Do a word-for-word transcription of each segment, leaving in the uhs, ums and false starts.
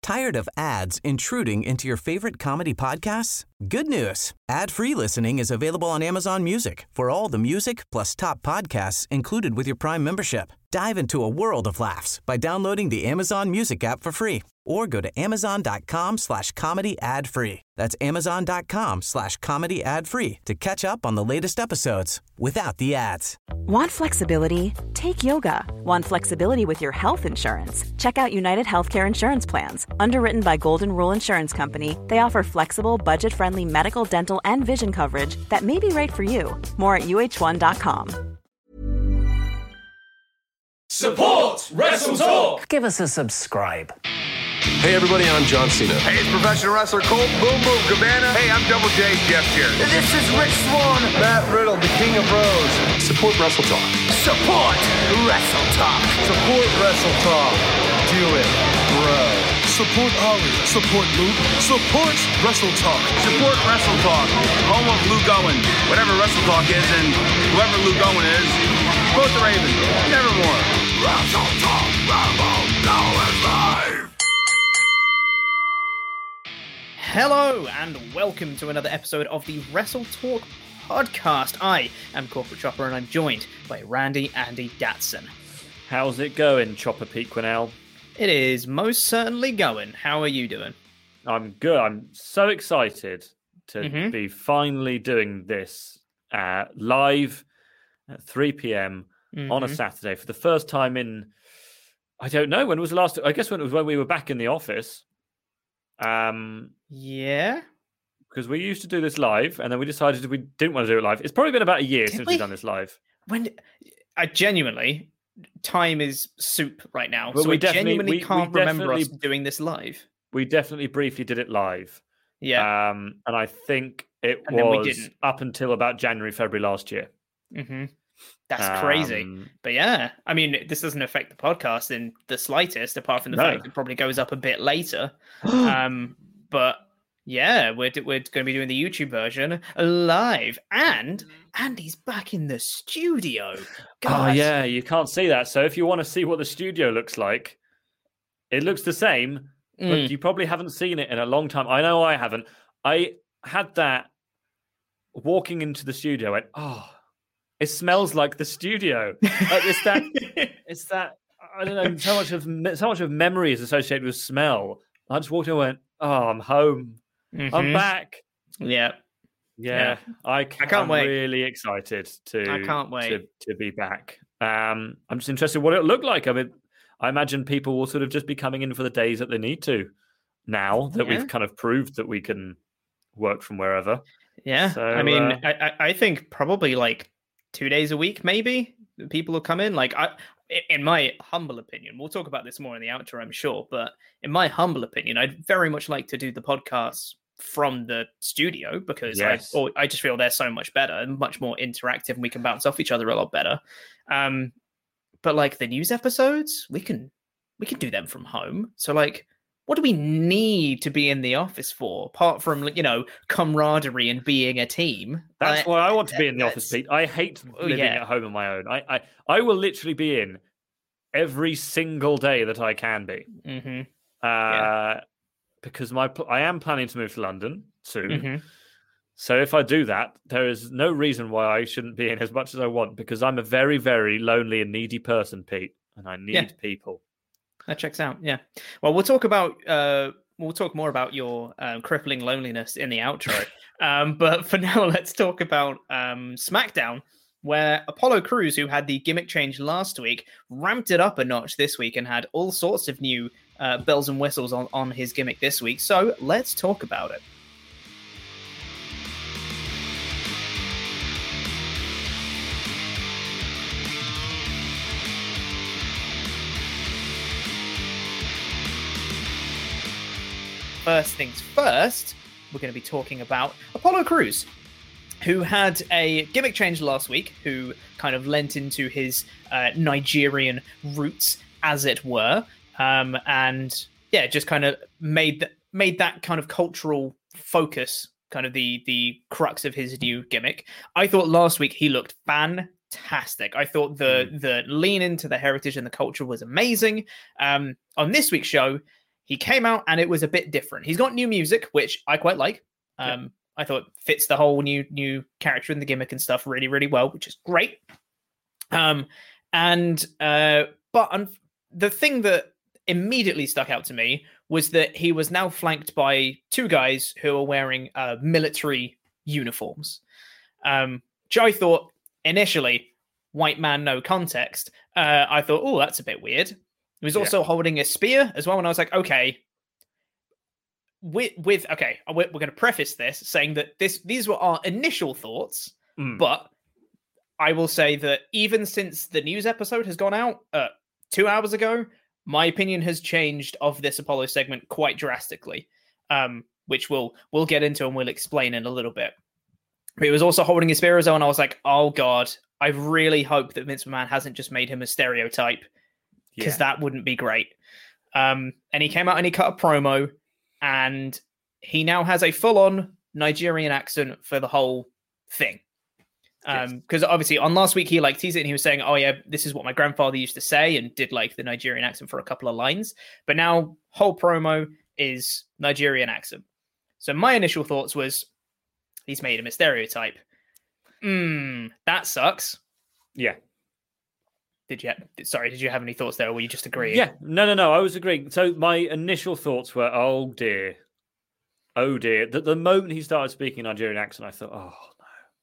Tired of ads intruding into your favorite comedy podcasts? Good news. Ad-free listening is available on Amazon Music for all the music plus top podcasts included with your Prime membership. Dive into a world of laughs by downloading the Amazon Music app for free or go to amazon.com slash comedy ad free. That's amazon.com slash comedy ad free to catch up on the latest episodes without the ads. Want flexibility? Take yoga. Want flexibility with your health insurance? Check out United Healthcare Insurance Plans. Underwritten by Golden Rule Insurance Company, they offer flexible, budget-friendly medical, dental, and vision coverage that may be right for you. More at U H one dot com. Support Wrestle Talk! Give us a subscribe. Hey everybody, I'm John Cena. Hey, it's professional wrestler Colt Boom Boom Cabana. Hey, I'm Double J, Jeff Jarrett. This is Rich Swann. Matt Riddle, the King of Bros. Support Wrestle Talk. Support Wrestle Talk. Support Wrestle Talk. Do it, bro. Support Ollie. Support Luke. Support Wrestle Talk. Support Wrestle Talk. Home of Luke Owen. Whatever Wrestle Talk is, and whoever Luke Owen is, support the Raven. Nevermore. Wrestle Talk. Rambo. Now is live. Hello and welcome to another episode of the Wrestle Talk podcast. I am Corporate Chopper and I'm joined by Randy Andy Datson. How's it going, Chopper Pete Quinnell? It is most certainly going. How are you doing? I'm good. I'm so excited to Mm-hmm. be finally doing this uh, live at three p.m. Mm-hmm. on a Saturday for the first time in, I don't know, when was the last, I guess when it was when we were back in the office. Um, Yeah? Because we used to do this live and then we decided we didn't want to do it live. It's probably been about a year Did since we? we've done this live. When I genuinely, time is soup right now. But so we I definitely- genuinely we- we can't remember us definitely- doing this live. We definitely briefly did it live. Yeah. Um, and I think it And then we was didn't. up until about January, February last year. Mm-hmm. That's crazy. Um, But yeah, I mean, this doesn't affect the podcast in the slightest, apart from the No. fact it probably goes up a bit later. um, but yeah, we're we're going to be doing the YouTube version live, and Andy's back in the studio. Oh God. yeah, you can't see that. So if you want to see what the studio looks like, it looks the same, Mm. but you probably haven't seen it in a long time. I know I haven't. I had that walking into the studio. I went, oh, it smells like the studio. Like, it's that. It's that. I don't know. So much of so much of memory is associated with smell. I just walked in and went, oh, I'm home. I'm Mhm. back. Yeah, Yeah, I, ca- I can't I'm wait. really excited to. I can't wait. to, to be back. Um, I'm just interested what it look like. I mean, I imagine people will sort of just be coming in for the days that they need to. Now that Yeah. we've kind of proved that we can work from wherever. yeah. So, I mean, uh, I, I I think probably like two days a week, maybe people will come in. Like I, in my humble opinion, we'll talk about this more in the outro, I'm sure. But in my humble opinion, I'd very much like to do the podcast from the studio because Yes. I, or I just feel they're so much better and much more interactive, and we can bounce off each other a lot better. Um, but like the news episodes, we can we can do them from home. So like, what do we need to be in the office for, apart from, you know, camaraderie and being a team? That's Like, why I want to be in the that's- office, Pete. I hate Oh, living yeah. at home on my own. I, I, I will literally be in every single day that I can be. Mhm. Uh, Yeah. Because my pl- I am planning to move to London soon. Mhm. So if I do that, there is no reason why I shouldn't be in as much as I want, because I'm a very, very lonely and needy person, Pete, and I need Yeah. people. That checks out. Yeah. Well, we'll talk about uh, we'll talk more about your um, crippling loneliness in the outro. um, but for now, let's talk about um, SmackDown, where Apollo Crews, who had the gimmick change last week, ramped it up a notch this week and had all sorts of new uh, bells and whistles on, on his gimmick this week. So let's talk about it. First things first, we're going to be talking about Apollo Crews, who had a gimmick change last week, who kind of lent into his uh, Nigerian roots, as it were, um, and yeah, just kind of made that made that kind of cultural focus kind of the the crux of his new gimmick. I thought last week he looked fantastic. I thought the mm. the lean into the heritage and the culture was amazing. Um, on this week's show, he came out and it was a bit different. He's got new music, which I quite like. Um, yeah. I thought fits the whole new new character and the gimmick and stuff really, really well, which is great. Um, and uh, but um, the thing that immediately stuck out to me was that he was now flanked by two guys who are wearing uh, military uniforms. Um, which I thought initially, white man, no context. Uh, I thought, oh, that's a bit weird. He was also yeah. holding a spear as well, and I was like, okay. With, with okay, we're, we're going to preface this saying that this these were our initial thoughts, mm. but I will say that even since the news episode has gone out uh, two hours ago, my opinion has changed of this Apollo segment quite drastically, um, which we'll we'll get into and we'll explain in a little bit. But he was also holding his spear as well, and I was like, oh god, I really hope that Vince McMahon hasn't just made him a stereotype, because yeah. that wouldn't be great. Um, and he came out and he cut a promo, and he now has a full-on Nigerian accent for the whole thing. Um, because yes. obviously on last week he like teased it and he was saying, oh yeah, this is what my grandfather used to say, and did like the Nigerian accent for a couple of lines. But now whole promo is Nigerian accent. So my initial thoughts was, he's made him a stereotype. Hmm, that sucks. Yeah. Did you? Sorry, did you have any thoughts there, or were you just agreeing? Yeah, no, no, no. I was agreeing. So my initial thoughts were, oh dear, oh dear. The, the moment he started speaking Nigerian accent, I thought, oh no,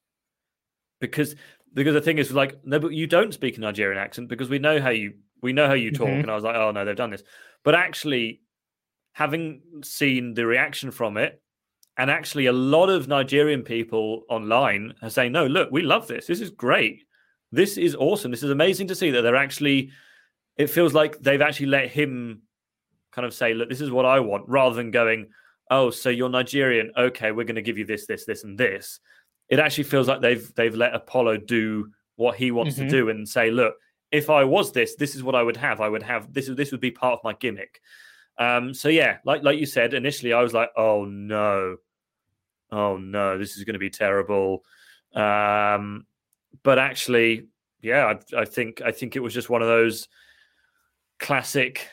because because the thing is, like, no, but you don't speak a Nigerian accent because we know how you we know how you talk. Mm-hmm. And I was like, oh no, they've done this. But actually, having seen the reaction from it, and actually a lot of Nigerian people online are saying, no, look, we love this. This is great. This is awesome. This is amazing to see that they're actually, it feels like they've actually let him kind of say, look, this is what I want, rather than going, oh, so you're Nigerian. Okay, we're going to give you this, this, this, and this. It actually feels like they've they've let Apollo do what he wants mm-hmm. to do and say, look, if I was this, this is what I would have. I would have, this, this would be part of my gimmick. Um, so yeah, like like you said, initially I was like, oh no, oh no, this is going to be terrible. Um But actually, yeah, I, I think I think it was just one of those classic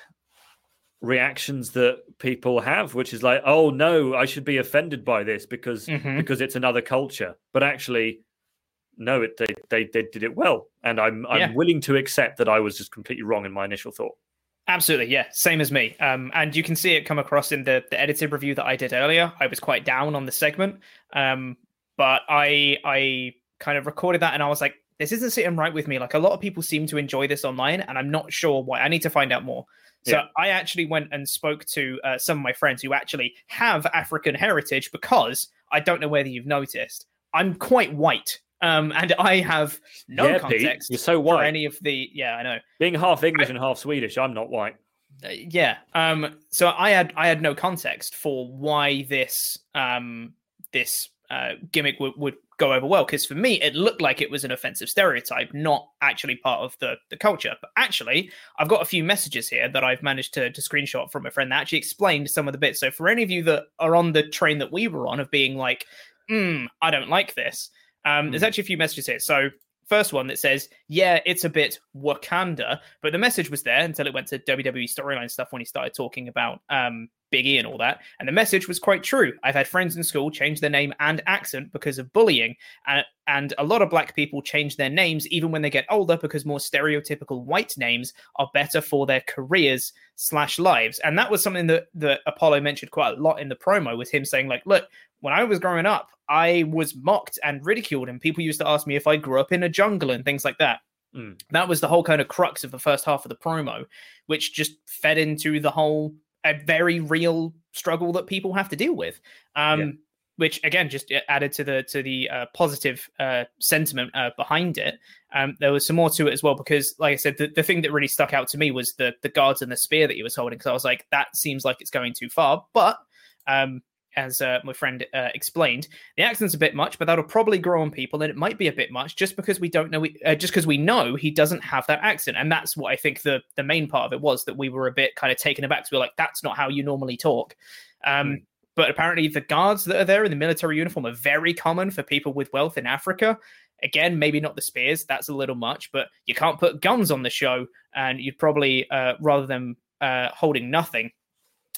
reactions that people have, which is like, "Oh no, I should be offended by this because mm-hmm. because it's another culture." But actually, no, it they they, they did it well, and I'm I'm yeah. willing to accept that I was just completely wrong in my initial thought. Absolutely, yeah, same as me. Um, and you can see it come across in the the edited review that I did earlier. I was quite down on the segment, um, but I I. kind of recorded that and I was like, this isn't sitting right with me. Like, a lot of people seem to enjoy this online and I'm not sure why. I need to find out more. So yeah. I actually went and spoke to uh, some of my friends who actually have African heritage, because I don't know whether you've noticed, I'm quite white. Um, and I have no yeah, context Pete, you're so white. for any of the, yeah, I know. Being half English I, and half Swedish, I'm not white. Uh, yeah. Um, so I had, I had no context for why this, um, this uh, gimmick would, would go over well, because for me it looked like it was an offensive stereotype, not actually part of the the culture. But actually I've got a few messages here that I've managed to, to screenshot from a friend that actually explained some of the bits. So for any of you that are on the train that we were on of being like, hmm, I don't like this, um mm. there's actually a few messages here. So first one that says, yeah, it's a bit Wakanda, but the message was there until it went to W W E storyline stuff when he started talking about um Big E and all that. And the message was quite true. I've had friends in school change their name and accent because of bullying. And, and a lot of black people change their names even when they get older because more stereotypical white names are better for their careers slash lives. And that was something that, that Apollo mentioned quite a lot in the promo, with him saying like, look, when I was growing up, I was mocked and ridiculed and people used to ask me if I grew up in a jungle and things like that. Mm. That was the whole kind of crux of the first half of the promo, which just fed into the whole a very real struggle that people have to deal with, um, yeah. which again just added to the to the uh, positive uh, sentiment uh, behind it. Um, there was some more to it as well, because, like I said, the, the thing that really stuck out to me was the the guards and the spear that he was holding. Because I was like, that seems like it's going too far. But um, as uh, my friend uh, explained, the accent's a bit much, but that'll probably grow on people, and it might be a bit much just because we don't know, uh, just because we know he doesn't have that accent. And that's what I think the the main part of it was, that we were a bit kind of taken aback. So we we're like, that's not how you normally talk. Um, mm. But apparently the guards that are there in the military uniform are very common for people with wealth in Africa. Again, maybe not the spears, that's a little much, but you can't put guns on the show, and you'd probably, uh, rather than uh, holding nothing,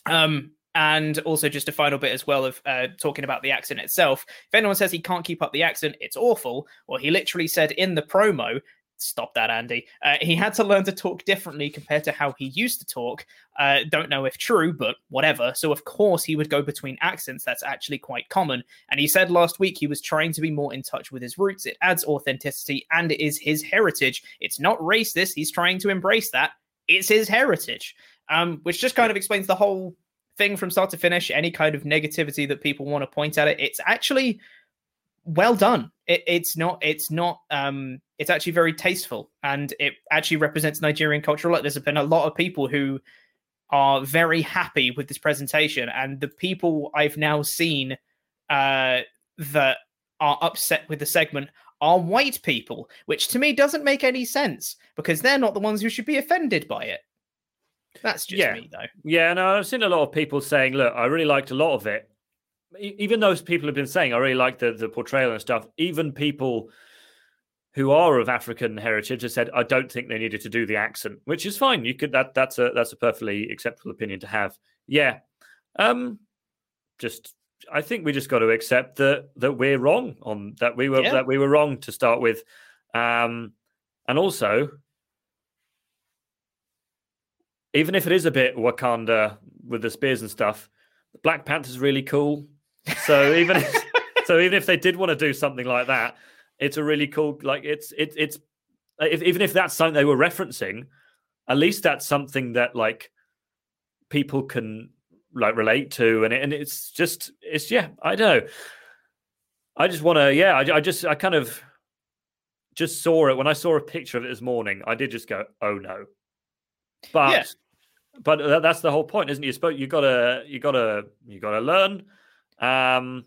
Um, and also just a final bit as well of uh, talking about the accent itself. If anyone says he can't keep up the accent, it's awful. Well, he literally said in the promo, stop that, Andy. Uh, he had to learn to talk differently compared to how he used to talk. Uh, don't know if true, but whatever. So, of course, he would go between accents. That's actually quite common. And he said last week he was trying to be more in touch with his roots. It adds authenticity and it is his heritage. It's not racist. He's trying to embrace that. It's his heritage, um, which just kind of explains the whole thing from start to finish. Any kind of negativity that people want to point at it, it's actually well done. It, it's not, it's not, um, it's actually very tasteful and it actually represents Nigerian culture a lot. There's been a lot of people who are very happy with this presentation, and the people I've now seen uh, that are upset with the segment are white people, which to me doesn't make any sense because they're not the ones who should be offended by it. That's just yeah. me, though. Yeah, no, I've seen a lot of people saying, look, I really liked a lot of it. Even those people have been saying, I really like the, the portrayal and stuff. Even people who are of African heritage have said, I don't think they needed to do the accent, which is fine. You could that that's a that's a perfectly acceptable opinion to have. Yeah. Um, just I think we just got to accept that that we're wrong on that we were yeah. that we were wrong to start with. Um, and also, even if it is a bit Wakanda with the spears and stuff, Black Panther's really cool. So even if, so even if they did want to do something like that, it's a really cool, like it's it, it's if, even if that's something they were referencing, at least that's something that like people can like relate to, and it, and it's just it's yeah I don't know. I just want to yeah I, I just I kind of just saw it when I saw a picture of it this morning. I did just go, oh no, but. Yeah. But that's the whole point, isn't it? You spoke. You gotta, you gotta, you gotta learn, um,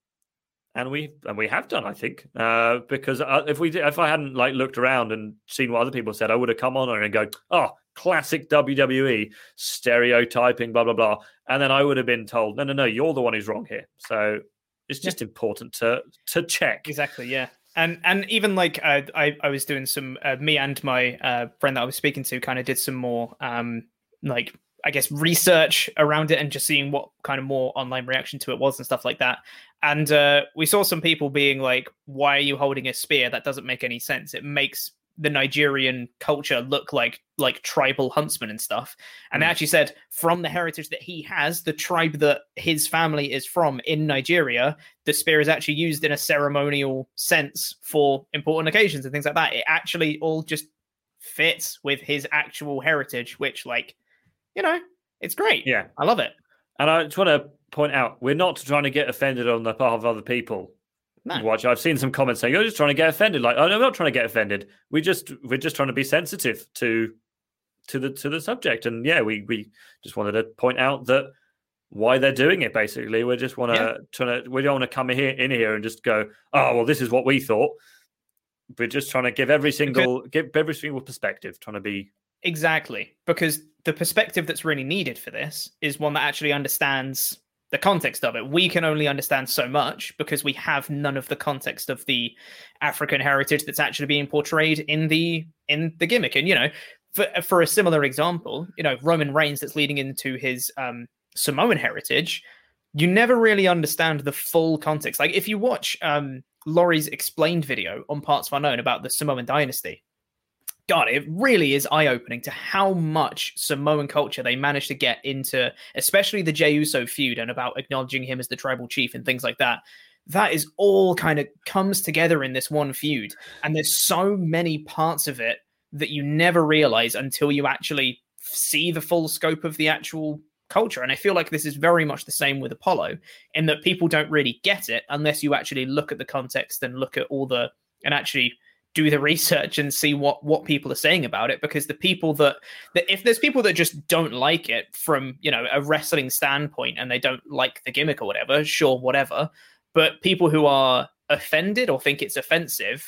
and we and we have done, I think, uh, because if we if I hadn't like looked around and seen what other people said, I would have come on and go, oh, classic W W E stereotyping, blah blah blah, and then I would have been told, no, no, no, you're the one who's wrong here. So it's just yeah. important to to check. Exactly, yeah. And and even like uh, I I was doing some uh, me and my uh, friend that I was speaking to kind of did some more. Um, like, I guess, research around it and just seeing what kind of more online reaction to it was and stuff like that. And uh, we saw some people being like, why are you holding a spear? That doesn't make any sense. It makes the Nigerian culture look like like tribal huntsmen and stuff. And mm. they actually said from the heritage that he has, the tribe that his family is from in Nigeria, the spear is actually used in a ceremonial sense for important occasions and things like that. It actually all just fits with his actual heritage, which like, you know, it's great. Yeah. I love it. And I just want to point out, we're not trying to get offended on the part of other people. No. Watch. I've seen some comments saying, you're just trying to get offended. Like, oh, no, we're not trying to get offended. We just, we're just trying to be sensitive to to the to the subject. And yeah, we we just wanted to point out that why they're doing it, basically. We just want to, yeah. trying to, we don't want to come here in here and just go, oh, well, this is what we thought. We're just trying to give every single, because, give every single perspective, trying to be. Exactly. Because the perspective that's really needed for this is one that actually understands the context of it. We can only understand so much because we have none of the context of the African heritage that's actually being portrayed in the in the gimmick. And, you know, for, for a similar example, you know, Roman Reigns that's leading into his um, Samoan heritage, you never really understand the full context. Like if you watch um, Laurie's explained video on Parts Unknown about the Samoan dynasty, God, it really is eye-opening to how much Samoan culture they managed to get into, especially the Jey Uso feud and about acknowledging him as the tribal chief and things like that. That is all kind of comes together in this one feud. And there's so many parts of it that you never realize until you actually see the full scope of the actual culture. And I feel like this is very much the same with Apollo, in that people don't really get it unless you actually look at the context and look at all the, and actually do the research and see what, what people are saying about it. Because the people that, that, if there's people that just don't like it from, you know, a wrestling standpoint and they don't like the gimmick or whatever, sure, whatever. But people who are offended or think it's offensive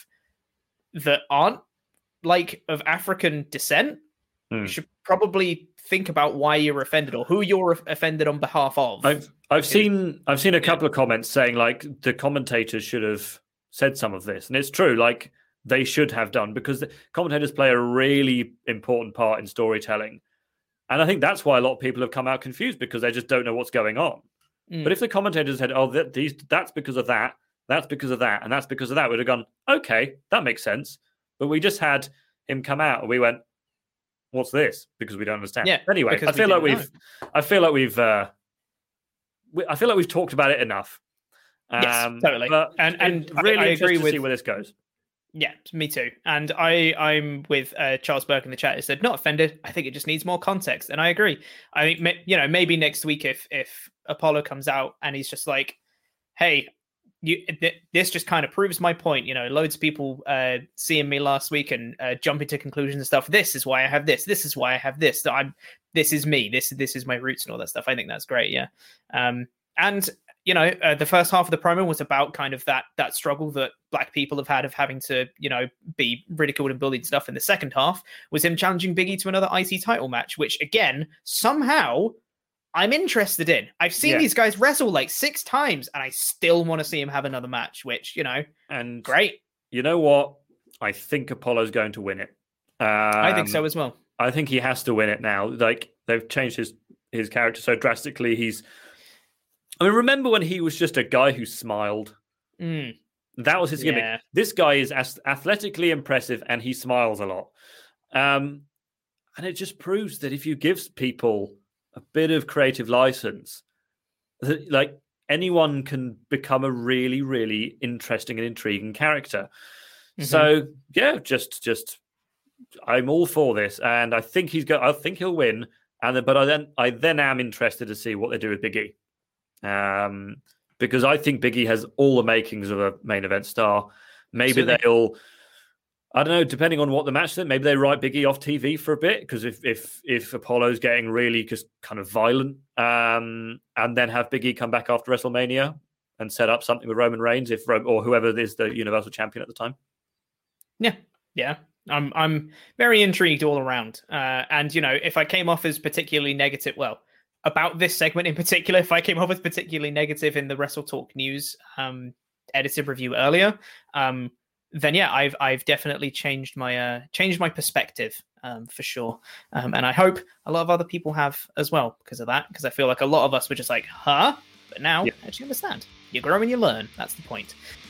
that aren't like of African descent, hmm. you should probably think about why you're offended or who you're offended on behalf of. I've, I've seen, I've seen a couple yeah. of comments saying like the commentators should have said some of this. And it's true. Like, they should have done, because the commentators play a really important part in storytelling. And I think that's why a lot of people have come out confused, because they just don't know what's going on. Mm. But if the commentators said, oh, that, these, that's because of that, that's because of that, and that's because of that, we'd have gone, okay, that makes sense. But we just had him come out and we went, what's this? Because we don't understand. Yeah, anyway, I feel, we like we've, I feel like we've, uh, we, I feel like we've talked about it enough. Um, yes, totally. But and and really I, I agree to with see where this goes. Yeah, me too. And I, I'm with uh, Charles Burke in the chat. He said, not offended. I think it just needs more context. And I agree. I think, you know, maybe next week if if Apollo comes out and he's just like, hey, you, th- this just kind of proves my point. You know, loads of people uh, seeing me last week and uh, jumping to conclusions and stuff. This is why I have this. This is why I have this. That I'm. This is me. This this is my roots and all that stuff. I think that's great. Yeah. Um. And you know, uh, the first half of the promo was about kind of that that struggle that Black people have had of having to, you know, be ridiculed and bullied and stuff. In the second half was him challenging Big E to another I C title match, which again somehow I'm interested in. I've seen yeah. these guys wrestle like six times, and I still want to see him have another match, which, you know, and great. You know what? I think Apollo's going to win it. Um, I think so as well. I think he has to win it now. Like, they've changed his, his character so drastically. He's, I mean, remember when he was just a guy who smiled? Mm. That was his gimmick. Yeah. This guy is as- athletically impressive, and he smiles a lot. Um, and it just proves that if you give people a bit of creative license, that, like, anyone can become a really, really interesting and intriguing character. Mm-hmm. So yeah, just, just, I'm all for this, and I think he's got. I think he'll win. And then, but I then, I then am interested to see what they do with Big E, um, because I think Big E has all the makings of a main event star. Maybe Absolutely. they'll. I don't know, depending on what the match is, maybe they write Big E off T V for a bit, because if if if Apollo's getting really just kind of violent, um, and then have Big E come back after WrestleMania and set up something with Roman Reigns, if or whoever is the Universal Champion at the time. Yeah, yeah, I'm I'm very intrigued all around, uh, and you know, if I came off as particularly negative, well, about this segment in particular, if I came off as particularly negative in the Wrestle Talk News um, edited review earlier, um. then yeah, I've I've definitely changed my uh, changed my perspective um, for sure, um, and I hope a lot of other people have as well because of that. Because I feel like a lot of us were just like, "Huh," but now yeah. I actually understand. You grow and you learn. That's the point.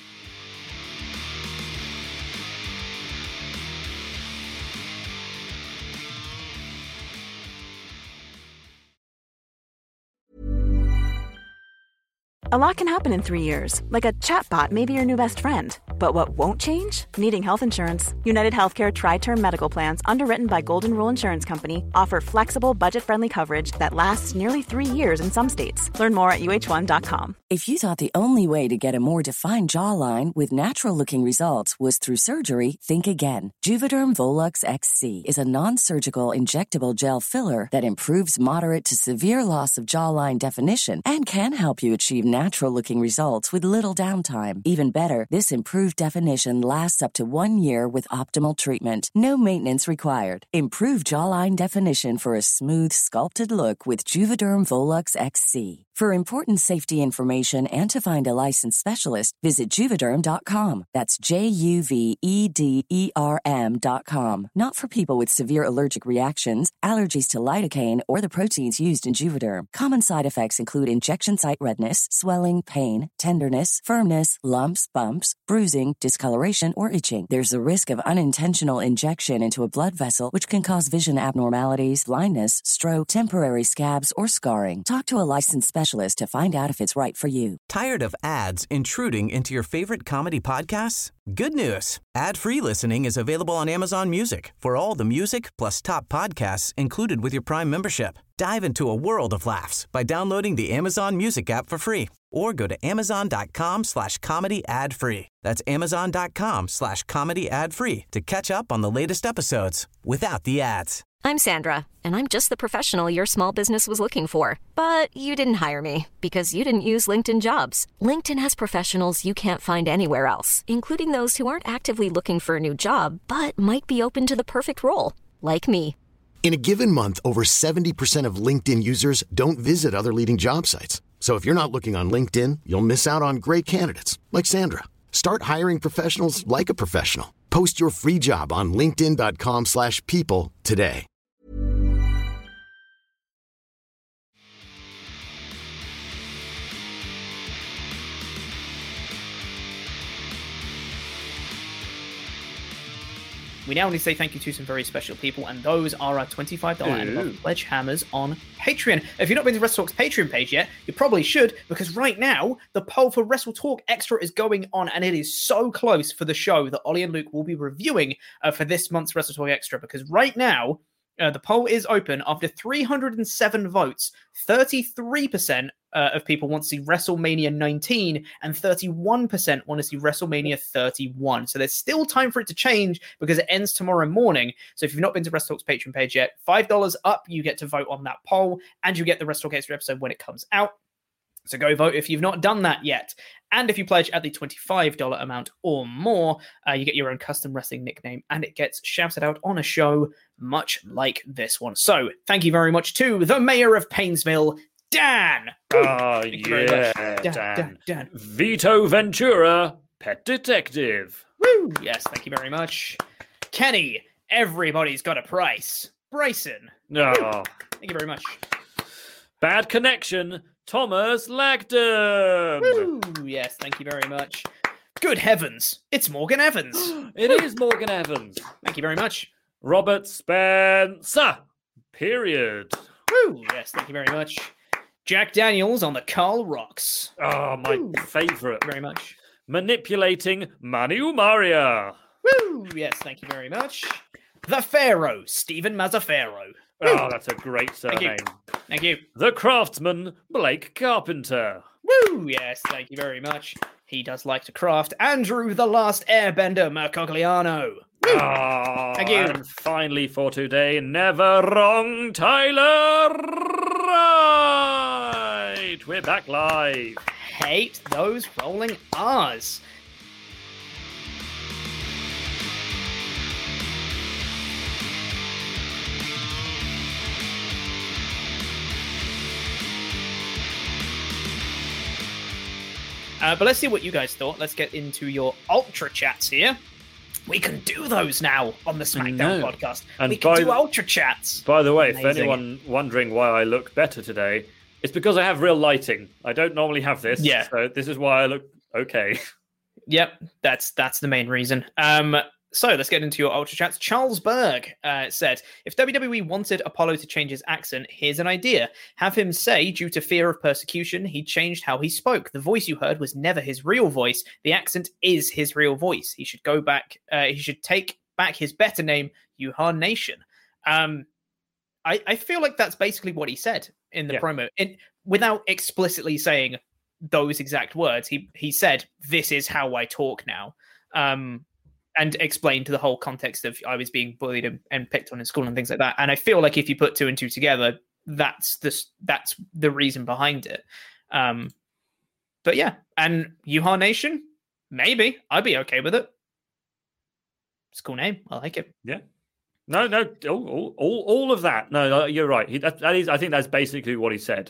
A lot can happen in three years, like a chatbot may be your new best friend. But what won't change? Needing health insurance. United Healthcare Tri-Term Medical Plans, underwritten by Golden Rule Insurance Company, offer flexible, budget-friendly coverage that lasts nearly three years in some states. Learn more at U H one dot com. If you thought the only way to get a more defined jawline with natural-looking results was through surgery, think again. Juvederm Volux X C is a non-surgical injectable gel filler that improves moderate to severe loss of jawline definition and can help you achieve natural-looking results with little downtime. Even better, this improved definition lasts up to one year with optimal treatment. No maintenance required. Improve jawline definition for a smooth, sculpted look with Juvederm Volux X C. For important safety information and to find a licensed specialist, visit Juvederm dot com. That's J U V E D E R M dot com. Not for people with severe allergic reactions, allergies to lidocaine, or the proteins used in Juvederm. Common side effects include injection site redness, swelling, pain, tenderness, firmness, lumps, bumps, bruising, discoloration, or itching. There's a risk of unintentional injection into a blood vessel, which can cause vision abnormalities, blindness, stroke, temporary scabs, or scarring. Talk to a licensed specialist to find out if it's right for you. Tired of ads intruding into your favorite comedy podcasts? Good news. Ad-free listening is available on Amazon Music for all the music plus top podcasts included with your Prime membership. Dive into a world of laughs by downloading the Amazon Music app for free or go to amazon.com slash comedy ad free. That's amazon.com slash comedy ad free to catch up on the latest episodes without the ads. I'm Sandra, and I'm just the professional your small business was looking for. But you didn't hire me because you didn't use LinkedIn Jobs. LinkedIn has professionals you can't find anywhere else, including those who aren't actively looking for a new job, but might be open to the perfect role, like me. In a given month, over seventy percent of LinkedIn users don't visit other leading job sites. So if you're not looking on LinkedIn, you'll miss out on great candidates like Sandra. Start hiring professionals like a professional. Post your free job on linkedin.com slash people today. we now need to say thank you to some very special people, and those are our twenty-five dollars and above pledge hammers on Patreon. If you've not been to Wrestle Talk's Patreon page yet, you probably should, because right now, the poll for Wrestle Talk Extra is going on, and it is so close for the show that Ollie and Luke will be reviewing uh, for this month's Wrestle Talk Extra, because right now, Uh, the poll is open. After three hundred seven votes, thirty-three percent uh, of people want to see WrestleMania nineteen and thirty-one percent want to see WrestleMania thirty-one. So there's still time for it to change because it ends tomorrow morning. So if you've not been to Wrestle Talk's Patreon page yet, five dollars up, you get to vote on that poll, and you get the Wrestle Talk Extra episode when it comes out. So go vote if you've not done that yet. And if you pledge at the twenty-five dollars amount or more, uh, you get your own custom wrestling nickname, and it gets shouted out on a show much like this one. So thank you very much to the mayor of Painesville, Dan. Oh, yeah, Dan, Dan, Dan, Dan. Vito Ventura, pet detective. Woo! Yes, thank you very much. Kenny, everybody's got a price. Bryson. No. Woo. Thank you very much. Bad connection. Thomas Lagdon. Woo! Yes, thank you very much. Good heavens, it's Morgan Evans. It is Morgan Evans. Thank you very much. Robert Spencer. Period. Woo! Yes, thank you very much. Jack Daniels on the Carl Rocks. Oh, my Woo. favourite. Thank you very much. Manipulating Manu Maria. Woo! Yes, thank you very much. The Pharaoh, Stephen Mazzaferro. Oh, that's a great surname. Thank you. Thank you. The Craftsman, Blake Carpenter. Woo! Yes, thank you very much. He does like to craft. Andrew, the Last Airbender, Mercogliano. Woo! Oh, thank you. And finally for today, never wrong, Tyler Wright. We're back live. Hate those rolling R's. Uh, but let's see what you guys thought. Let's get into your Ultra Chats here. We can do those now on the SmackDown podcast. And we can do the, Ultra Chats. By the way, Amazing. if anyone wondering why I look better today, it's because I have real lighting. I don't normally have this. Yeah. So this is why I look okay. Yep, that's that's the main reason. Um, so let's get into your Ultra Chats. Charles Berg uh, said, if W W E wanted Apollo to change his accent, here's an idea. Have him say, due to fear of persecution, he changed how he spoke. The voice you heard was never his real voice. The accent is his real voice. He should go back. Uh, he should take back his better name, Yuha Nation. Um, I, I feel like that's basically what he said in the Yeah. promo. It, without explicitly saying those exact words, he he said, this is how I talk now. Um, and explained the whole context of I was being bullied and, and picked on in school and things like that. And I feel like if you put two and two together, that's the, that's the reason behind it. Um, but yeah, and Yuha Nation, maybe. I'd be okay with it. It's a cool name. I like it. Yeah. No, no, all, all, all of that. No, no you're right. He, that, that is, I think that's basically what he said.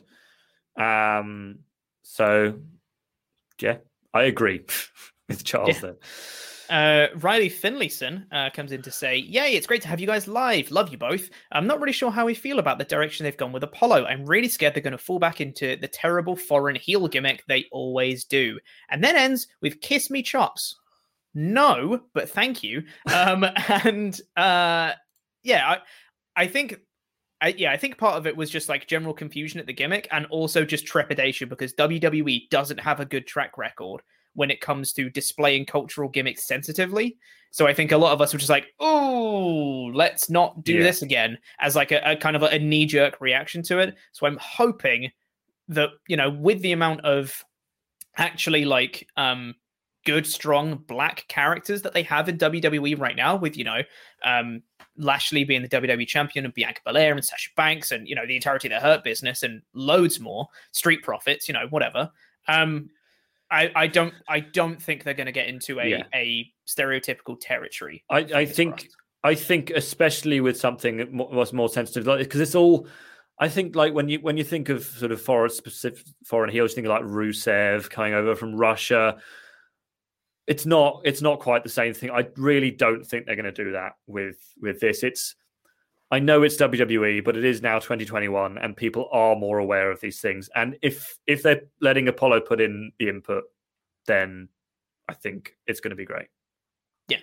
Um, so, yeah, I agree with Charles Yeah. there. Uh, Riley Finlayson uh, comes in to say, yay, it's great to have you guys live. Love you both. I'm not really sure how we feel about the direction they've gone with Apollo. I'm really scared they're going to fall back into the terrible foreign heel gimmick they always do. And then ends with kiss me chops. No, but thank you. Um, and uh, yeah, I, I think... I, yeah, I think part of it was just like general confusion at the gimmick and also just trepidation because W W E doesn't have a good track record when it comes to displaying cultural gimmicks sensitively. So I think a lot of us were just like, oh, let's not do Yeah. this again as like a, a kind of a, a knee-jerk reaction to it. So I'm hoping that, you know, with the amount of actually like um, good, strong black characters that they have in W W E right now with, you know, um, Lashley being the W W E champion and Bianca Belair and Sasha Banks and, you know, the entirety of the Hurt Business and loads more, Street Profits, you know, whatever. Um, I, I don't I don't think they're going to get into a, Yeah. a stereotypical territory. I, I think I think especially with something that mo- was more sensitive, like because it's all. I think like when you when you think of sort of foreign specific foreign heels, you think of like Rusev coming over from Russia. It's not it's not quite the same thing. I really don't think they're going to do that with with this. It's I know it's W W E, but it is now twenty twenty-one, and people are more aware of these things. And if if they're letting Apollo put in the input, then I think it's going to be great. Yeah,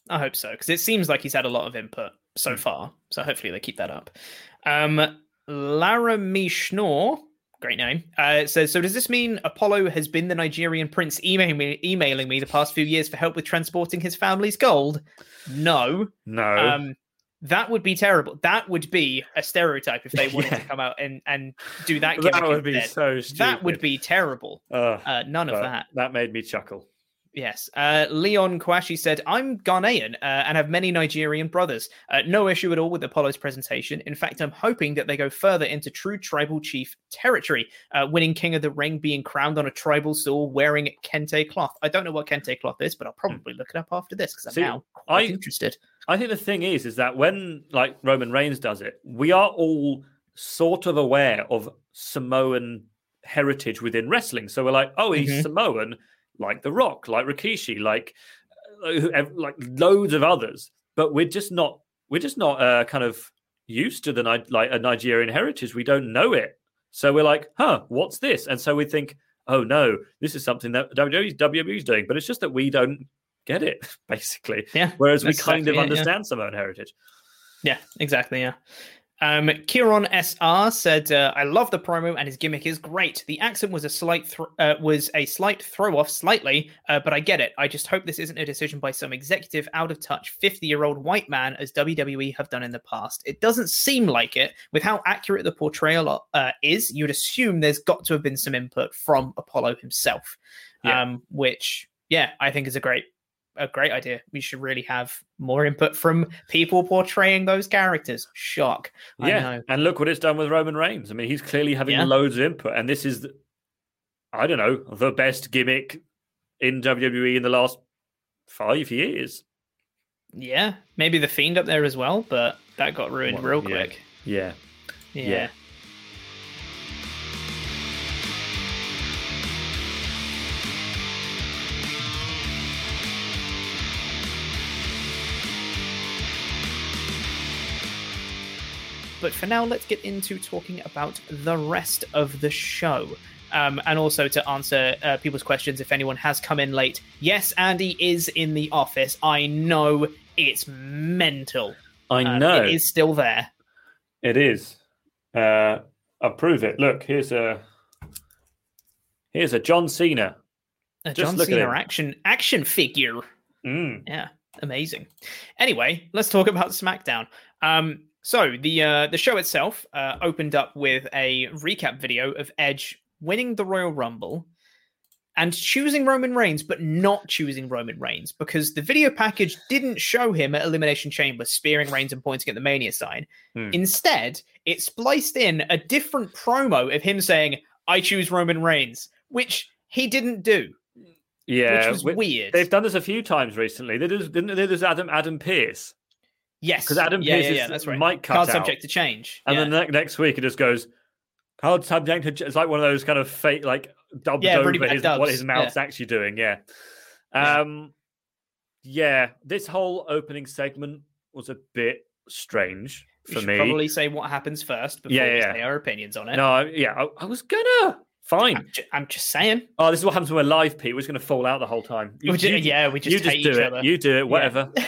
I hope so, because it seems like he's had a lot of input so far. So hopefully they keep that up. Um, Lara Mishnor, great name, uh, says, so does this mean Apollo has been the Nigerian prince emailing me, emailing me the past few years for help with transporting his family's gold? No. No. Um, that would be terrible. That would be a stereotype if they wanted yeah. to come out and, and do that. That would be so stupid. That would be terrible. Uh, uh, none of that. That made me chuckle. Yes. Uh, Leon Kwashi said, I'm Ghanaian uh, and have many Nigerian brothers. Uh, no issue at all with Apollo's presentation. In fact, I'm hoping that they go further into true tribal chief territory, uh, winning King of the Ring, being crowned on a tribal stool, wearing kente cloth. I don't know what kente cloth is, but I'll probably look it up after this because I'm See, now quite I, interested. I think the thing is, is that when like Roman Reigns does it, we are all sort of aware of Samoan heritage within wrestling. So we're like, oh, he's mm-hmm. Samoan. Like The Rock, like Rikishi, like uh, like loads of others, but we're just not we're just not uh, kind of used to the like a Nigerian heritage. We don't know it, so we're like, huh, what's this? And so we think, oh no, this is something that W W E is doing, but it's just that we don't get it, basically. Yeah. Whereas we kind exactly of it, understand yeah. Samoan heritage. Yeah, exactly. Yeah. Um, Kieran S R said, uh, "I love the promo and his gimmick is great. The accent was a slight th- uh, was a slight throw off, slightly, uh, but I get it. I just hope this isn't a decision by some executive, out of touch, fifty year old white man, as W W E have done in the past. It doesn't seem like it. With how accurate the portrayal uh, is, you'd assume there's got to have been some input from Apollo himself, yeah. um, which, yeah, I think is a great." A great idea. We should really have more input from people portraying those characters. Shock. Yeah, I know. And look what it's done with Roman Reigns. I mean, he's clearly having yeah. loads of input, and this is, I don't know, the best gimmick in W W E in the last five years. Yeah, maybe the Fiend up there as well, but that got ruined well, real yeah. quick. Yeah. Yeah. yeah. But for now, let's get into talking about the rest of the show. Um, and also to answer uh, people's questions if anyone has come in late. Yes, Andy is in the office. I know it's mental. I um, know. It is still there. It is. Uh, I'll prove it. Look, here's a here's a John Cena. A Just John Cena action action figure. Mm. Yeah, amazing. Anyway, let's talk about SmackDown. Um, So the uh, the show itself uh, opened up with a recap video of Edge winning the Royal Rumble and choosing Roman Reigns, but not choosing Roman Reigns because the video package didn't show him at Elimination Chamber spearing Reigns and pointing at the Mania sign. Hmm. Instead, it spliced in a different promo of him saying, "I choose Roman Reigns," which he didn't do. Yeah, which was we, weird. They've done this a few times recently. They did, didn't they? There's Adam Adam Pearce. Yes, because Adam yeah, Pearce yeah, yeah, is that's right. mic cut Card out. subject to change, and yeah. then the next week it just goes card subject to. It's like one of those kind of fake, like dubbed yeah, over his, dubs. what his mouth's yeah. actually doing. Yeah, um, yeah. yeah. This whole opening segment was a bit strange we for should me. Probably say what happens first before yeah, we yeah. say our opinions on it. No, yeah, I, I was gonna. Fine. I'm, ju- I'm just saying. Oh, this is what happens when we're live, Pete. We're just going to fall out the whole time. You, we just, you, yeah, we just you hate just do each it. other. You do it. Whatever. Yeah.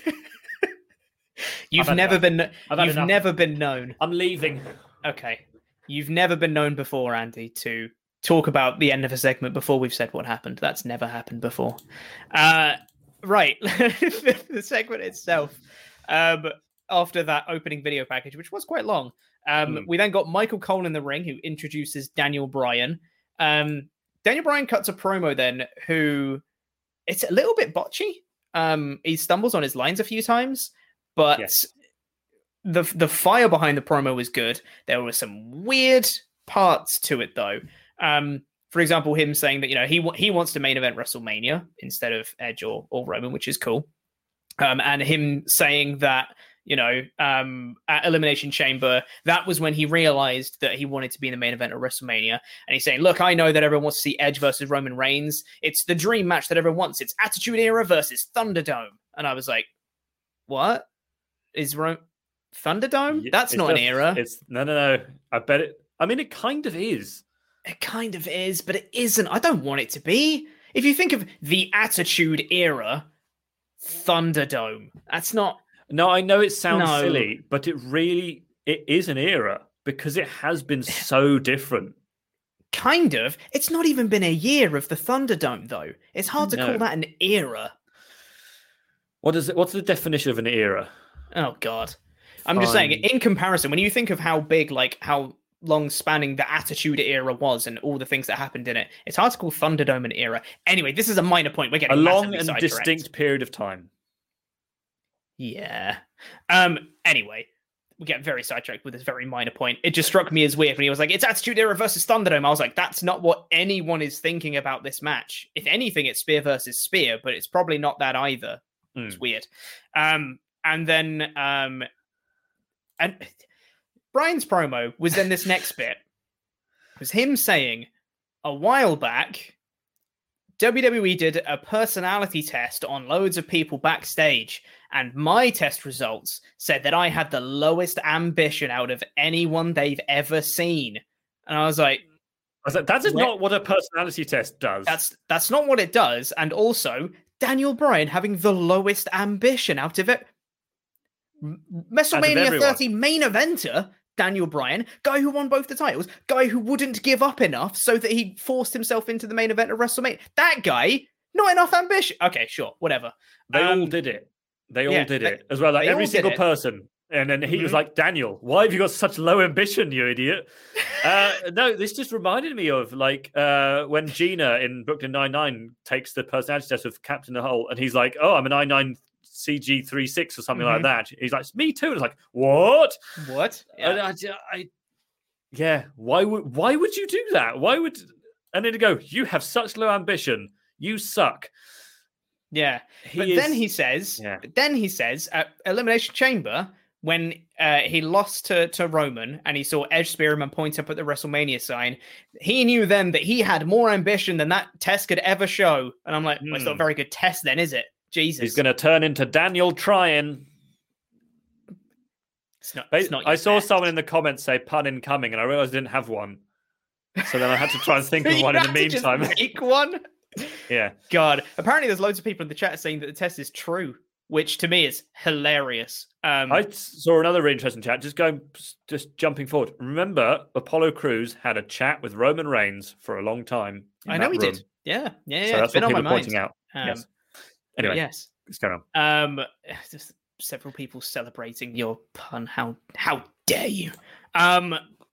You've never enough. been. I've had You've enough. never been known. I'm leaving. Okay. You've never been known before, Andy, to talk about the end of a segment before we've said what happened. That's never happened before. Uh, right. The segment itself. Um, after that opening video package, which was quite long, um, mm. we then got Michael Cole in the ring, who introduces Daniel Bryan. Um, Daniel Bryan cuts a promo then, who it's a little bit botchy. Um, he stumbles on his lines a few times, but yes. the the fire behind the promo was good. There were some weird parts to it, though. Um, for example, him saying that you know he he wants to main event WrestleMania instead of Edge or, or Roman, which is cool. Um, and him saying that you know um, at Elimination Chamber, that was when he realized that he wanted to be in the main event of WrestleMania. And he's saying, "Look, I know that everyone wants to see Edge versus Roman Reigns. It's the dream match that everyone wants. It's Attitude Era versus Thunderdome." And I was like, "What is Ro- Thunderdome? Yeah, That's not just, an era." It's no, no, no. I bet it. I mean, it kind of is. It kind of is, but it isn't. I don't want it to be. If you think of the Attitude Era, Thunderdome. That's not. No, I know it sounds No. silly, but it really it is an era because it has been so different. Kind of. It's not even been a year of the Thunderdome, though. It's hard to No. call that an era. What is it? What's the definition of an era? Oh God, I'm just saying. Fine. In comparison, when you think of how big, like how long-spanning the Attitude Era was, and all the things that happened in it, it's hard to call Thunderdome an era. Anyway, this is a minor point. We're A getting long massively and sidetracked. distinct period of time. Yeah. Um. Anyway, we get very sidetracked with this very minor point. It just struck me as weird when he was like, "It's Attitude Era versus Thunderdome." I was like, "That's not what anyone is thinking about this match. If anything, it's Spear versus Spear, but it's probably not that either." Mm. It's weird. Um. And then um. And Brian's promo was then this next bit. It was him saying, a while back, W W E did a personality test on loads of people backstage, and my test results said that I had the lowest ambition out of anyone they've ever seen. And I was like, I was like, that is not what a personality test does. That's that's not what it does. And also, Daniel Bryan having the lowest ambition out of it. WrestleMania thirty main eventer, Daniel Bryan, guy who won both the titles, guy who wouldn't give up enough so that he forced himself into the main event of WrestleMania. That guy, not enough ambition. Okay, sure, whatever. They um, all did it. They all yeah, did they- it as well. Like they every all did single it. person. And then he was Mhm. like, Daniel, why have you got such low ambition, you idiot? uh, no, this just reminded me of like uh, when Gina in Brooklyn Nine-Nine takes the personality test with Captain Hull, and he's like, oh, I'm an I nine C G thirty-six or something Mhm. like that. He's like, me too. And it's like, what? What? And I, I, yeah, why would why would you do that? Why would? And then to go, you have such low ambition. You suck. Yeah, He but is- then he says, Yeah. then he says at Elimination Chamber when uh, he lost to, to Roman and he saw Edge Spearman point up at the WrestleMania sign, he knew then that he had more ambition than that test could ever show. And I'm like, well, it's not a Hmm. very good test then, is it? Jesus. He's going to turn into Daniel Tryon. It's not, I, it's not I your saw test. someone in the comments say pun incoming, and I realized I didn't have one. So then I had to try and think of You one in the had to just meantime. make one? Yeah. God. Apparently there's loads of people in the chat saying that the test is true, which to me is hilarious. Um, I saw another interesting chat. Just going, just jumping forward. Remember, Apollo Crews had a chat with Roman Reigns for a long time. in I know that he room. did. Yeah, yeah, yeah. So it's that's been what on people my are mind. pointing out. Um, yes. but Anyway, yes. let's carry on. Um, just several people celebrating your pun. How how dare you? Um,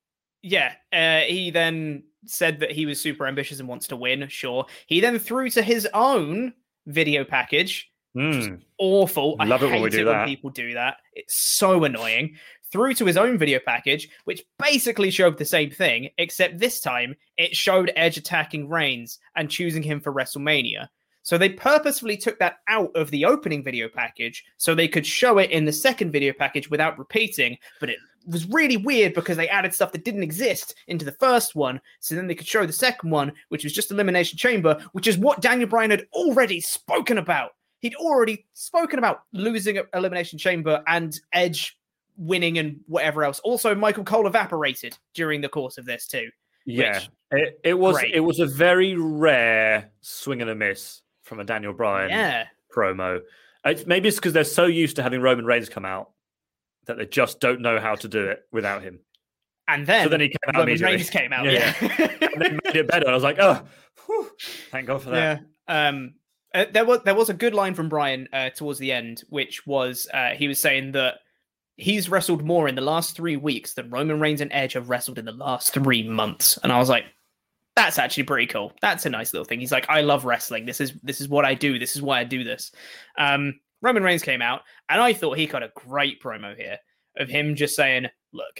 yeah. Uh, he then said that he was super ambitious and wants to win. Sure. He then threw to his own video package. Mm. Awful. Love I it when we hate do it that. when people do that. It's so annoying. Through to his own video package, which basically showed the same thing, except this time it showed Edge attacking Reigns and choosing him for WrestleMania. So they purposefully took that out of the opening video package so they could show it in the second video package without repeating, but it was really weird because they added stuff that didn't exist into the first one, so then they could show the second one, which was just Elimination Chamber, which is what Daniel Bryan had already spoken about. He'd already spoken about losing at Elimination Chamber and Edge winning and whatever else. Also, Michael Cole evaporated during the course of this too. Yeah, which- it, it was great. it was a very rare swing and a miss from a Daniel Bryan Yeah. promo. It's, maybe it's because they're so used to having Roman Reigns come out that they just don't know how to do it without him. And then, So then he came out Roman immediately. Reigns came out. Yeah, Yeah. and then made it better. I was like, oh, whew, thank God for that. Yeah. Um, uh, there was there was a good line from Brian uh, towards the end, which was uh, he was saying that he's wrestled more in the last three weeks than Roman Reigns and Edge have wrestled in the last three months. And I was like, that's actually pretty cool. That's a nice little thing. He's like, I love wrestling. This is this is what I do. This is why I do this. Um, Roman Reigns came out, and I thought he got a great promo here of him just saying, look,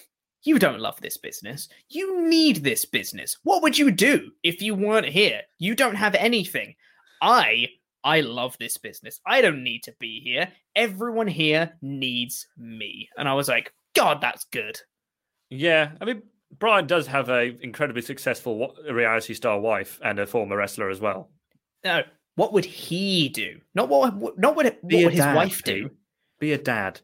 you don't love this business. You need this business. What would you do if you weren't here? You don't have anything. I I love this business. I don't need to be here. Everyone here needs me. And I was like, God, that's good. Yeah, I mean, Brian does have a incredibly successful wa- reality star wife and a former wrestler as well. No, what would he do? Not what not what, what Be a would his dad, wife do. Pete. Be a dad.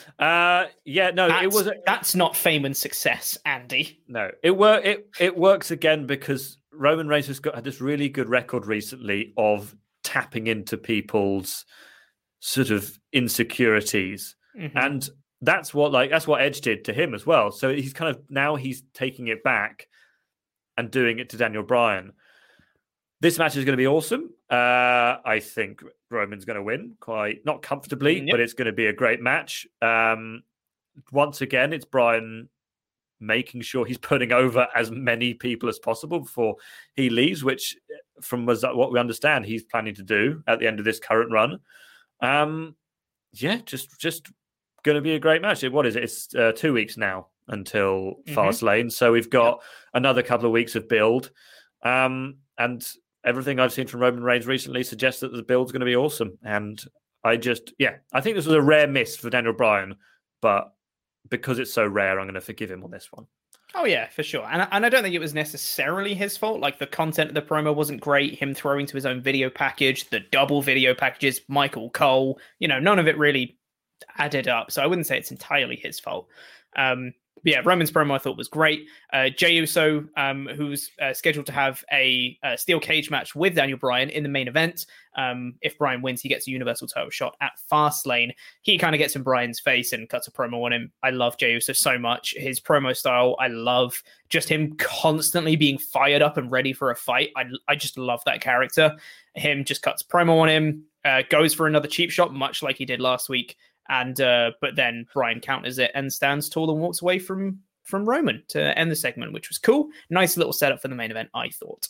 Uh, yeah, no, That's, it was. A, that's not fame and success, Andy. no, it wor- It it works again because Roman Reigns has got had this really good record recently of tapping into people's sort of insecurities. Mm-hmm. And that's what like that's what Edge did to him as well. So he's kind of now he's taking it back and doing it to Daniel Bryan. This match is going to be awesome. Uh, I think Roman's going to win quite not comfortably, Yep. but it's going to be a great match. Um, once again, it's Bryan making sure he's putting over as many people as possible before he leaves, which, from what we understand, he's planning to do at the end of this current run. Um, yeah, just just going to be a great match. What is it? It's uh, two weeks now until Mhm. Fastlane, so we've got another couple of weeks of build. Um, and everything I've seen from Roman Reigns recently suggests that the build's going to be awesome. And I just, yeah, I think this was a rare miss for Daniel Bryan, but because it's so rare, I'm going to forgive him on this one. Oh, yeah, for sure. And, and I don't think it was necessarily his fault. Like, the content of the promo wasn't great. Him throwing to his own video package, the double video packages, Michael Cole, you know, none of it really added up. So I wouldn't say it's entirely his fault. Um, but yeah, Roman's promo I thought was great. Uh, Jey Uso, um, who's uh, scheduled to have a, a steel cage match with Daniel Bryan in the main event. Um, if Bryan wins, he gets a Universal title shot at Fastlane. He kind of gets in Bryan's face and cuts a promo on him. I love Jey Uso so much. His promo style, I love. Just him constantly being fired up and ready for a fight. I, I just love that character. Him just cuts a promo on him, uh, goes for another cheap shot, much like he did last week. And uh, but then Bryan counters it and stands tall and walks away from from Roman to end the segment, which was cool. Nice little setup for the main event, I thought.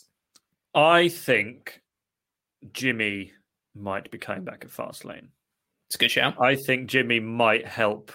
I think Jimmy might be coming back at Fastlane. It's a good shout. I think Jimmy might help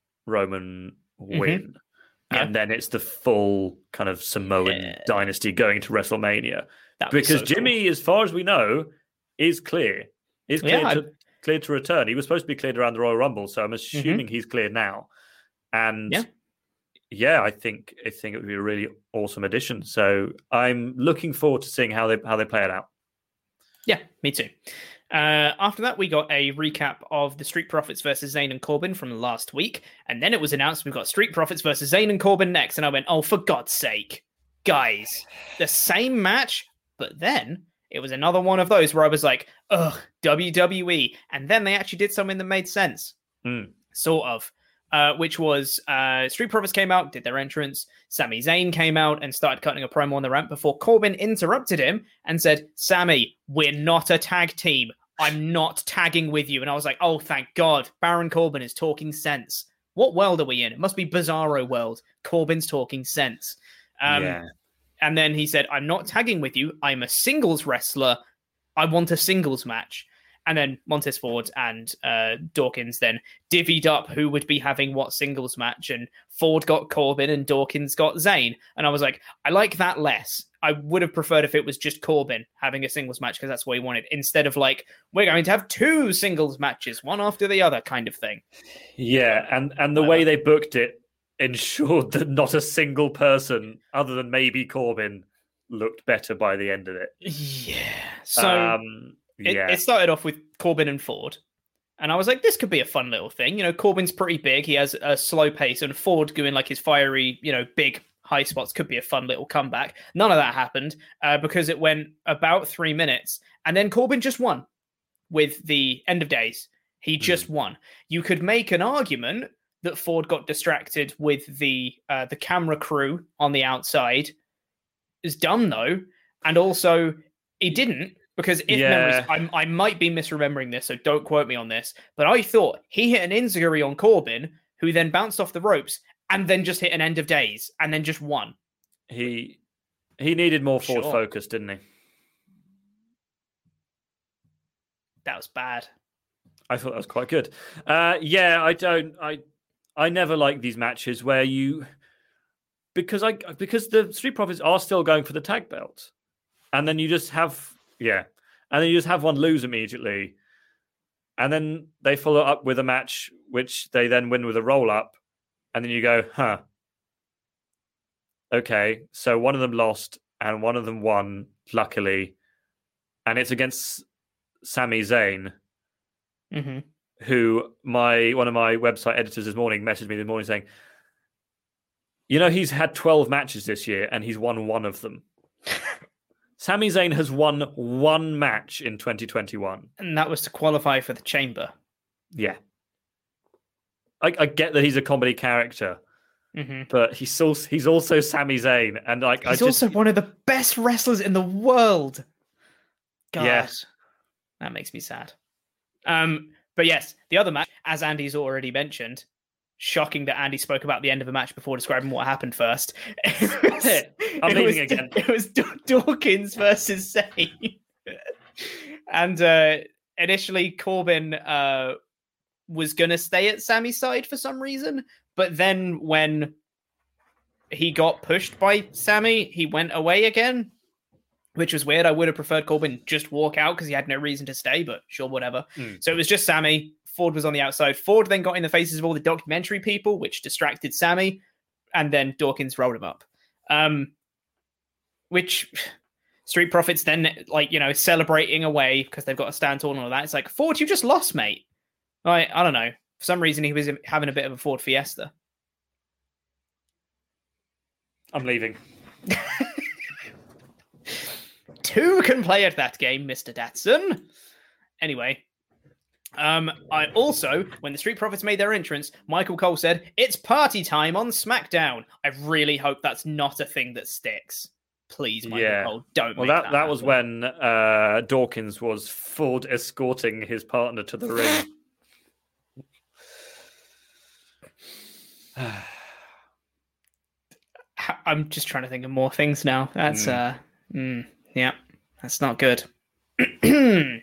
Roman win. Mm-hmm. Yeah. And then it's the full kind of Samoan Yeah. dynasty going to WrestleMania. That'd be Because so Jimmy, cool. as far as we know, is clear. Is clear Yeah, to, I- cleared to return. He was supposed to be cleared around the Royal Rumble, so I'm assuming he's cleared now. And Yeah. yeah, I think I think it would be a really awesome addition. So I'm looking forward to seeing how they how they play it out. Yeah, me too. Uh, after that, we got a recap of the Street Profits versus Zayn and Corbin from last week. And then it was announced we've got Street Profits versus Zayn and Corbin next. And I went, oh, for God's sake. Guys, the same match, but then it was another one of those where I was like, ugh, W W E. And then they actually did something that made sense. Mm. Sort of. Uh, which was uh, Street Profits came out, did their entrance. Sami Zayn came out and started cutting a promo on the ramp before Corbin interrupted him and said, Sami, we're not a tag team. I'm not tagging with you. And I was like, oh, thank God. Baron Corbin is talking sense. What world are we in? It must be Bizarro world. Corbin's talking sense. Um, yeah. And then he said, I'm not tagging with you. I'm a singles wrestler. I want a singles match. And then Montez Ford and uh, Dawkins then divvied up who would be having what singles match. And Ford got Corbin and Dawkins got Zayn. And I was like, I like that less. I would have preferred if it was just Corbin having a singles match because that's what he wanted. Instead of like, we're going to have two singles matches, one after the other kind of thing. Yeah, and, and the way they booked it ensured that not a single person, other than maybe Corbin, looked better by the end of it. Yeah. So... Um, It, yeah. it started off with Corbin and Ford. And I was like, this could be a fun little thing. You know, Corbin's pretty big. He has a slow pace. And Ford doing like his fiery, you know, big high spots could be a fun little comeback. None of that happened uh, because it went about three minutes. And then Corbin just won with the end of days. He just mm. won. You could make an argument that Ford got distracted with the uh, the camera crew on the outside. It's dumb, though. And also, he didn't. Because if yeah. memories, I'm, I might be misremembering this, so don't quote me on this, but I thought he hit an enziguri on Corbin, who then bounced off the ropes, and then just hit an end of days, and then just won. He he needed more forward Sure. focus, didn't he? That was bad. I thought that was quite good. Uh, yeah, I don't. I I never like these matches where you because I because the Street Profits are still going for the tag belt, and then you just have. Yeah. And then you just have one lose immediately. And then they follow up with a match, which they then win with a roll up. And then you go, huh. Okay. So one of them lost and one of them won, luckily. And it's against Sami Zayn, mm-hmm. who my one of my website editors this morning messaged me this morning saying, you know, he's had twelve matches this year and he's won one of them. Sami Zayn has won one match in twenty twenty-one. And that was to qualify for the Chamber. yeah. I, I get that he's a comedy character, mm-hmm. but he's also he's also Sami Zayn, and like he's I just, also one of the best wrestlers in the world. God, yes. That makes me sad. Um, but yes, the other match, as Andy's already mentioned, shocking that Andy spoke about the end of a match before describing what happened first. It was, I'm it leaving was, again. It was Dawkins versus Zayn. And uh, initially Corbin uh, was going to stay at Sami's side for some reason, but then when he got pushed by Sami, he went away again, which was weird. I would have preferred Corbin just walk out because he had no reason to stay, but sure, whatever. Mm. So it was just Sami. Ford was on the outside. Ford then got in the faces of all the documentary people, which distracted Sami, and then Dawkins rolled him up. Um, which Street Profits then, like, you know, celebrating away because they've got a stand tall and all that. It's like, Ford, you just lost, mate. Like, I don't know. For some reason, he was having a bit of a Ford Fiesta. I'm leaving. Two can play at that game, Mister Datsun. Anyway, um, I also, when the Street Profits made their entrance, Michael Cole said, "It's party time on SmackDown." I really hope that's not a thing that sticks. Please, Michael yeah. Cole, don't well, make that, that that happen. was when uh, Dawkins was Ford escorting his partner to the ring. I'm just trying to think of more things now. That's, mm. uh, mm, yeah, that's not good. Anywho,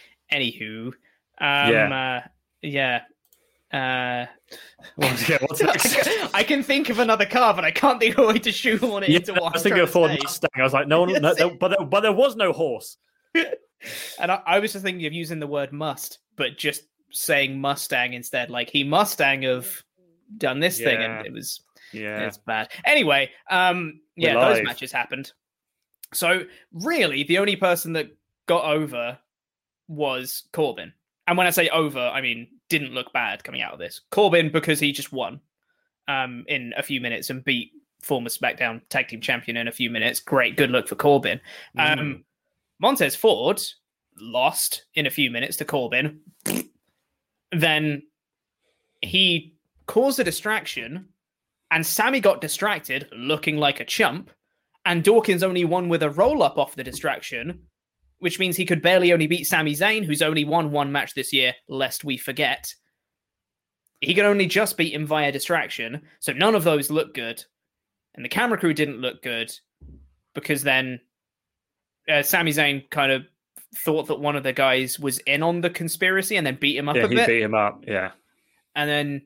um, yeah. Uh, yeah. Uh, well, yeah what's next? I can think of another car, but I can't think of a way to shoehorn it yeah, into what I was I'm thinking of Ford say. Mustang. I was like, no one, no, no, but, there, but there was no horse. And I, I was just thinking of using the word must, but just saying Mustang instead. Like, he Mustang have done this yeah. thing, and it was... Yeah, it's bad. Anyway, um, yeah, We're those live. matches happened. So really, the only person that got over was Corbin. And when I say over, I mean didn't look bad coming out of this. Corbin, because he just won um, in a few minutes and beat former SmackDown Tag Team Champion in a few minutes. Great, good look for Corbin. Mm. Um, Montez Ford lost in a few minutes to Corbin. Then he caused a distraction. And Sami got distracted, looking like a chump, and Dawkins only won with a roll-up off the distraction, which means he could barely only beat Sami Zayn, who's only won one match this year, lest we forget. He could only just beat him via distraction, so none of those look good. And the camera crew didn't look good, because then uh, Sami Zayn kind of thought that one of the guys was in on the conspiracy and then beat him up yeah, a he bit. beat him up, yeah. And then...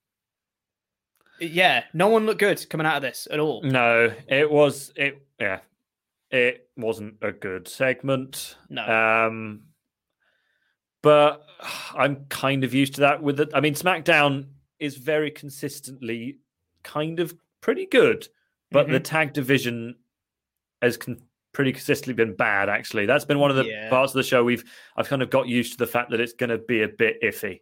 Yeah, no one looked good coming out of this at all. No, it was it. Yeah, it wasn't a good segment. No, um, but I'm kind of used to that. With it, I mean, SmackDown is very consistently kind of pretty good, but mm-hmm. the tag division has con- pretty consistently been bad. Actually, that's been one of the yeah. parts of the show we've I've kind of got used to the fact that it's going to be a bit iffy.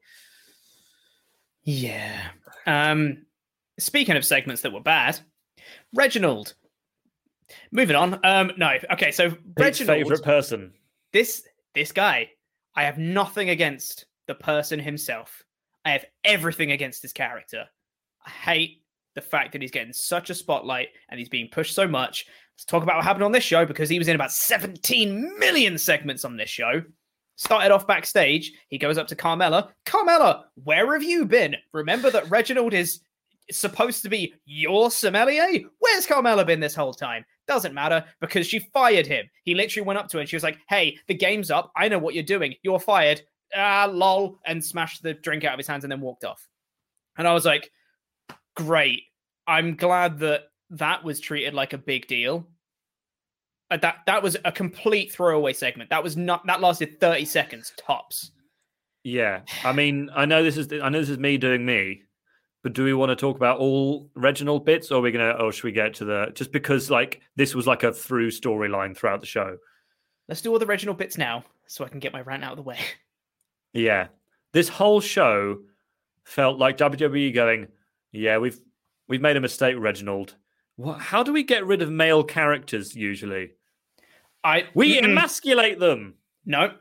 Yeah. Um. Speaking of segments that were bad, Reginald. Moving on. Um, no, okay. So Pete's Reginald, favorite person. This this guy. I have nothing against the person himself. I have everything against his character. I hate the fact that he's getting such a spotlight and he's being pushed so much. Let's talk about what happened on this show because he was in about seventeen million segments on this show. Started off backstage. He goes up to Carmella. Carmella, where have you been? Remember that Reginald is supposed to be your sommelier? Where's Carmella been this whole time? Doesn't matter because she fired him. He literally went up to her and she was like, hey, the game's up. I know what you're doing. You're fired. Ah, lol. And smashed the drink out of his hands and then walked off. And I was like, great. I'm glad that that was treated like a big deal. Uh, that that was a complete throwaway segment. That was not, that lasted thirty seconds tops. Yeah. I mean, I know this is, I know this is me doing me. But do we want to talk about all Reginald bits, or are we gonna, or should we get to the just because like this was like a through storyline throughout the show? Let's do all the Reginald bits now, so I can get my rant out of the way. Yeah, this whole show felt like W W E going, yeah, we've we've made a mistake, Reginald. What? How do we get rid of male characters usually? I we mm-mm. emasculate them. No,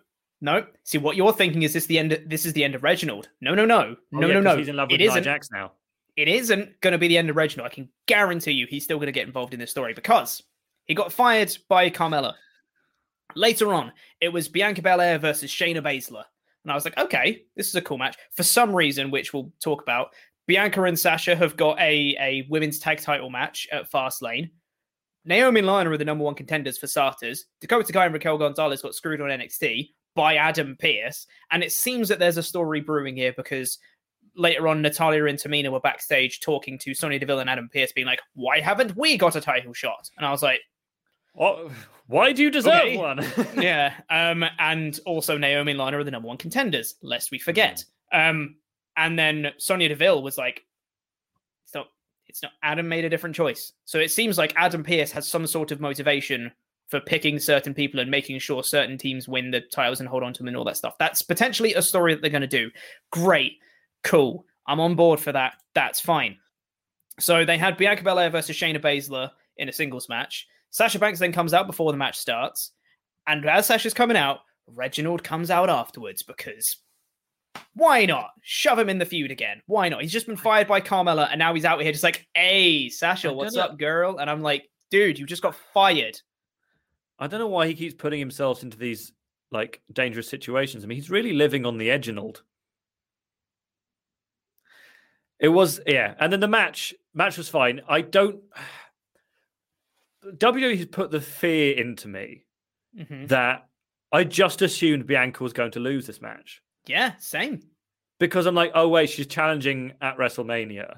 no. See, what you're thinking is this the end? Of, this is the end of Reginald. No, no, no, Oh, no, yeah, no, 'cause no. He's in love with it Nia isn't. Jax now. It isn't going to be the end of Reginald. I can guarantee you he's still going to get involved in this story because he got fired by Carmella. Later on, it was Bianca Belair versus Shayna Baszler. And I was like, okay, this is a cool match. For some reason, which we'll talk about, Bianca and Sasha have got a, a women's tag title match at Fastlane. Naomi and Lana are the number one contenders for starters. Dakota Kai and Raquel Gonzalez got screwed on N X T by Adam Pearce. And it seems that there's a story brewing here because later on, Natalya and Tamina were backstage talking to Sonya Deville and Adam Pearce, being like, why haven't we got a title shot? And I was like, what? Why do you deserve okay. one? yeah. Um, and also Naomi and Lana are the number one contenders, lest we forget. Mm. Um, and then Sonya Deville was like, it's not, it's not, Adam made a different choice. So it seems like Adam Pearce has some sort of motivation for picking certain people and making sure certain teams win the titles and hold on to them and all that stuff. That's potentially a story that they're going to do. Great. Cool. I'm on board for that. That's fine. So they had Bianca Belair versus Shayna Baszler in a singles match. Sasha Banks then comes out before the match starts. And as Sasha's coming out, Reginald comes out afterwards because why not? Shove him in the feud again. Why not? He's just been fired by Carmella and now he's out here just like, hey, Sasha, what's up, girl? And I'm like, dude, you just got fired. I don't know why he keeps putting himself into these like dangerous situations. I mean, he's really living on the Edginald. It was, yeah. And then the match, match was fine. I don't... W W E has put the fear into me mm-hmm. that I just assumed Bianca was going to lose this match. Yeah, same. Because I'm like, oh, wait, she's challenging at WrestleMania.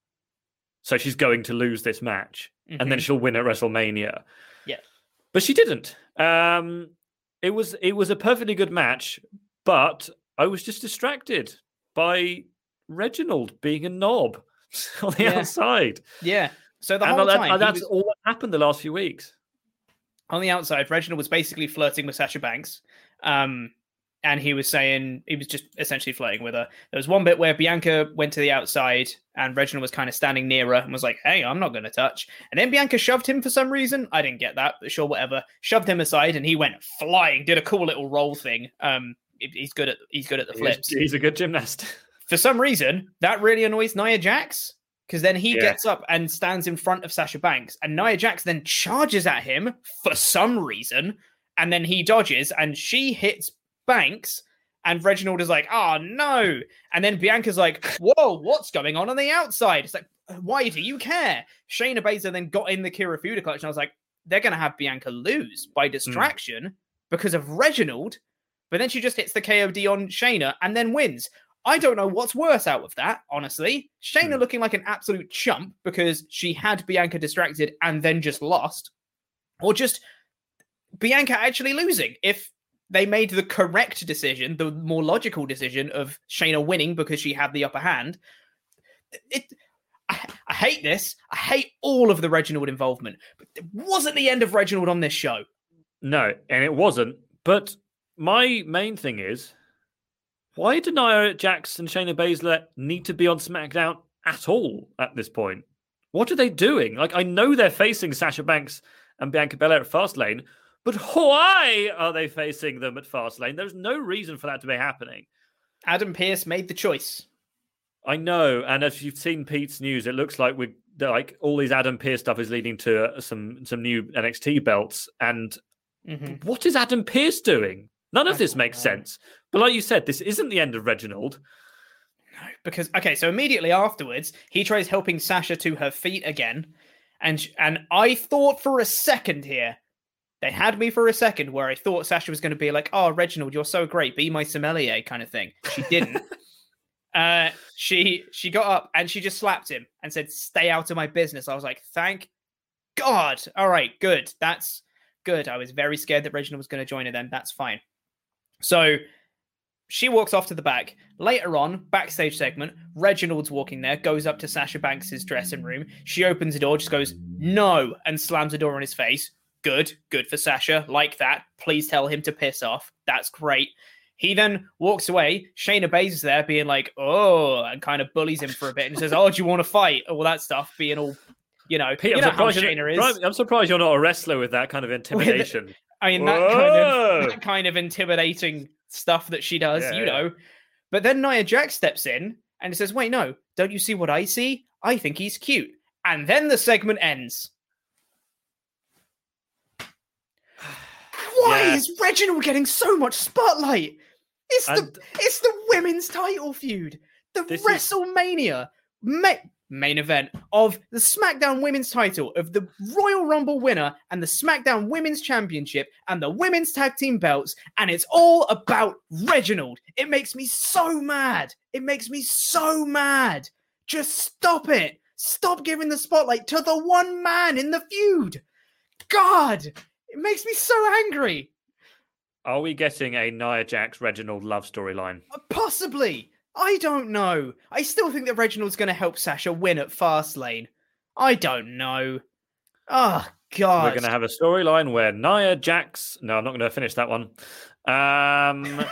So she's going to lose this match. Mm-hmm. And then she'll win at WrestleMania. Yeah. But she didn't. Um, it was it was a perfectly good match, but I was just distracted by Reginald being a knob on the yeah. outside. Yeah. So the and whole that, time... that's was... all that happened the last few weeks. On the outside, Reginald was basically flirting with Sasha Banks. Um, and he was saying... He was just essentially flirting with her. There was one bit where Bianca went to the outside and Reginald was kind of standing near her and was like, hey, I'm not going to touch. And then Bianca shoved him for some reason. I didn't get that, but sure, whatever. Shoved him aside and he went flying. Did a cool little roll thing. Um, he's good at he's good at the flips. He's, he's a good gymnast. For some reason, that really annoys Nia Jax. Because then he yeah. gets up and stands in front of Sasha Banks. And Nia Jax then charges at him for some reason. And then he dodges and she hits Banks. And Reginald is like, oh, no. And then Bianca's like, whoa, what's going on on the outside? It's like, why do you care? Shayna Baszler then got in the Kirifuda clutch. And I was like, they're going to have Bianca lose by distraction mm. because of Reginald. But then she just hits the K O D on Shayna and then wins. I don't know what's worse out of that, honestly. Shayna hmm. looking like an absolute chump because she had Bianca distracted and then just lost. Or just Bianca actually losing. If they made the correct decision, the more logical decision of Shayna winning because she had the upper hand. It, I, I hate this. I hate all of the Reginald involvement. But it wasn't the end of Reginald on this show. No, and it wasn't. But my main thing is, why do Nia Jax and Shayna Baszler need to be on SmackDown at all at this point? What are they doing? Like, I know they're facing Sasha Banks and Bianca Belair at Fastlane, but why are they facing them at Fastlane? There's no reason for that to be happening. Adam Pearce made the choice. I know, and as you've seen Pete's news, it looks like we like all these Adam Pearce stuff is leading to some some new N X T belts. And mm-hmm. what is Adam Pearce doing? None of this makes know. sense. But like you said, this isn't the end of Reginald. No, because, okay, so immediately afterwards, he tries helping Sasha to her feet again. And and I thought for a second here, they had me for a second where I thought Sasha was going to be like, oh, Reginald, you're so great. Be my sommelier kind of thing. She didn't. uh, she she got up and she just slapped him and said, stay out of my business. I was like, thank God. All right, good. That's good. I was very scared that Reginald was going to join her then. That's fine. So she walks off to the back. Later on, backstage segment, Reginald's walking there, goes up to Sasha Banks' dressing room. She opens the door, just goes, no, and slams the door on his face. Good. Good for Sasha. Like that. Please tell him to piss off. That's great. He then walks away. Shayna Baszler's there being like, oh, and kind of bullies him for a bit and says, oh, do you want to fight? All that stuff, being all, you know, Pete, you I'm know how surprised Shayna is. I'm surprised you're not a wrestler with that kind of intimidation. I mean, that kind of that kind of intimidating stuff that she does, yeah, you know. Yeah. But then Nia Jax steps in and says, wait, no, don't you see what I see? I think he's cute. And then the segment ends. Why yeah. is Reginald getting so much spotlight? It's and the it's the women's title feud. The WrestleMania is... ma- main event of the SmackDown Women's title, of the Royal Rumble winner and the SmackDown Women's Championship and the Women's Tag Team belts. And it's all about Reginald. It makes me so mad. It makes me so mad. Just stop it. Stop giving the spotlight to the one man in the feud. God, it makes me so angry. Are we getting a Nia Jax Reginald love storyline? Possibly. I don't know. I still think that Reginald's going to help Sasha win at Fastlane. I don't know. Oh, God. We're going to have a storyline where Nia Jax... No, I'm not going to finish that one. Um,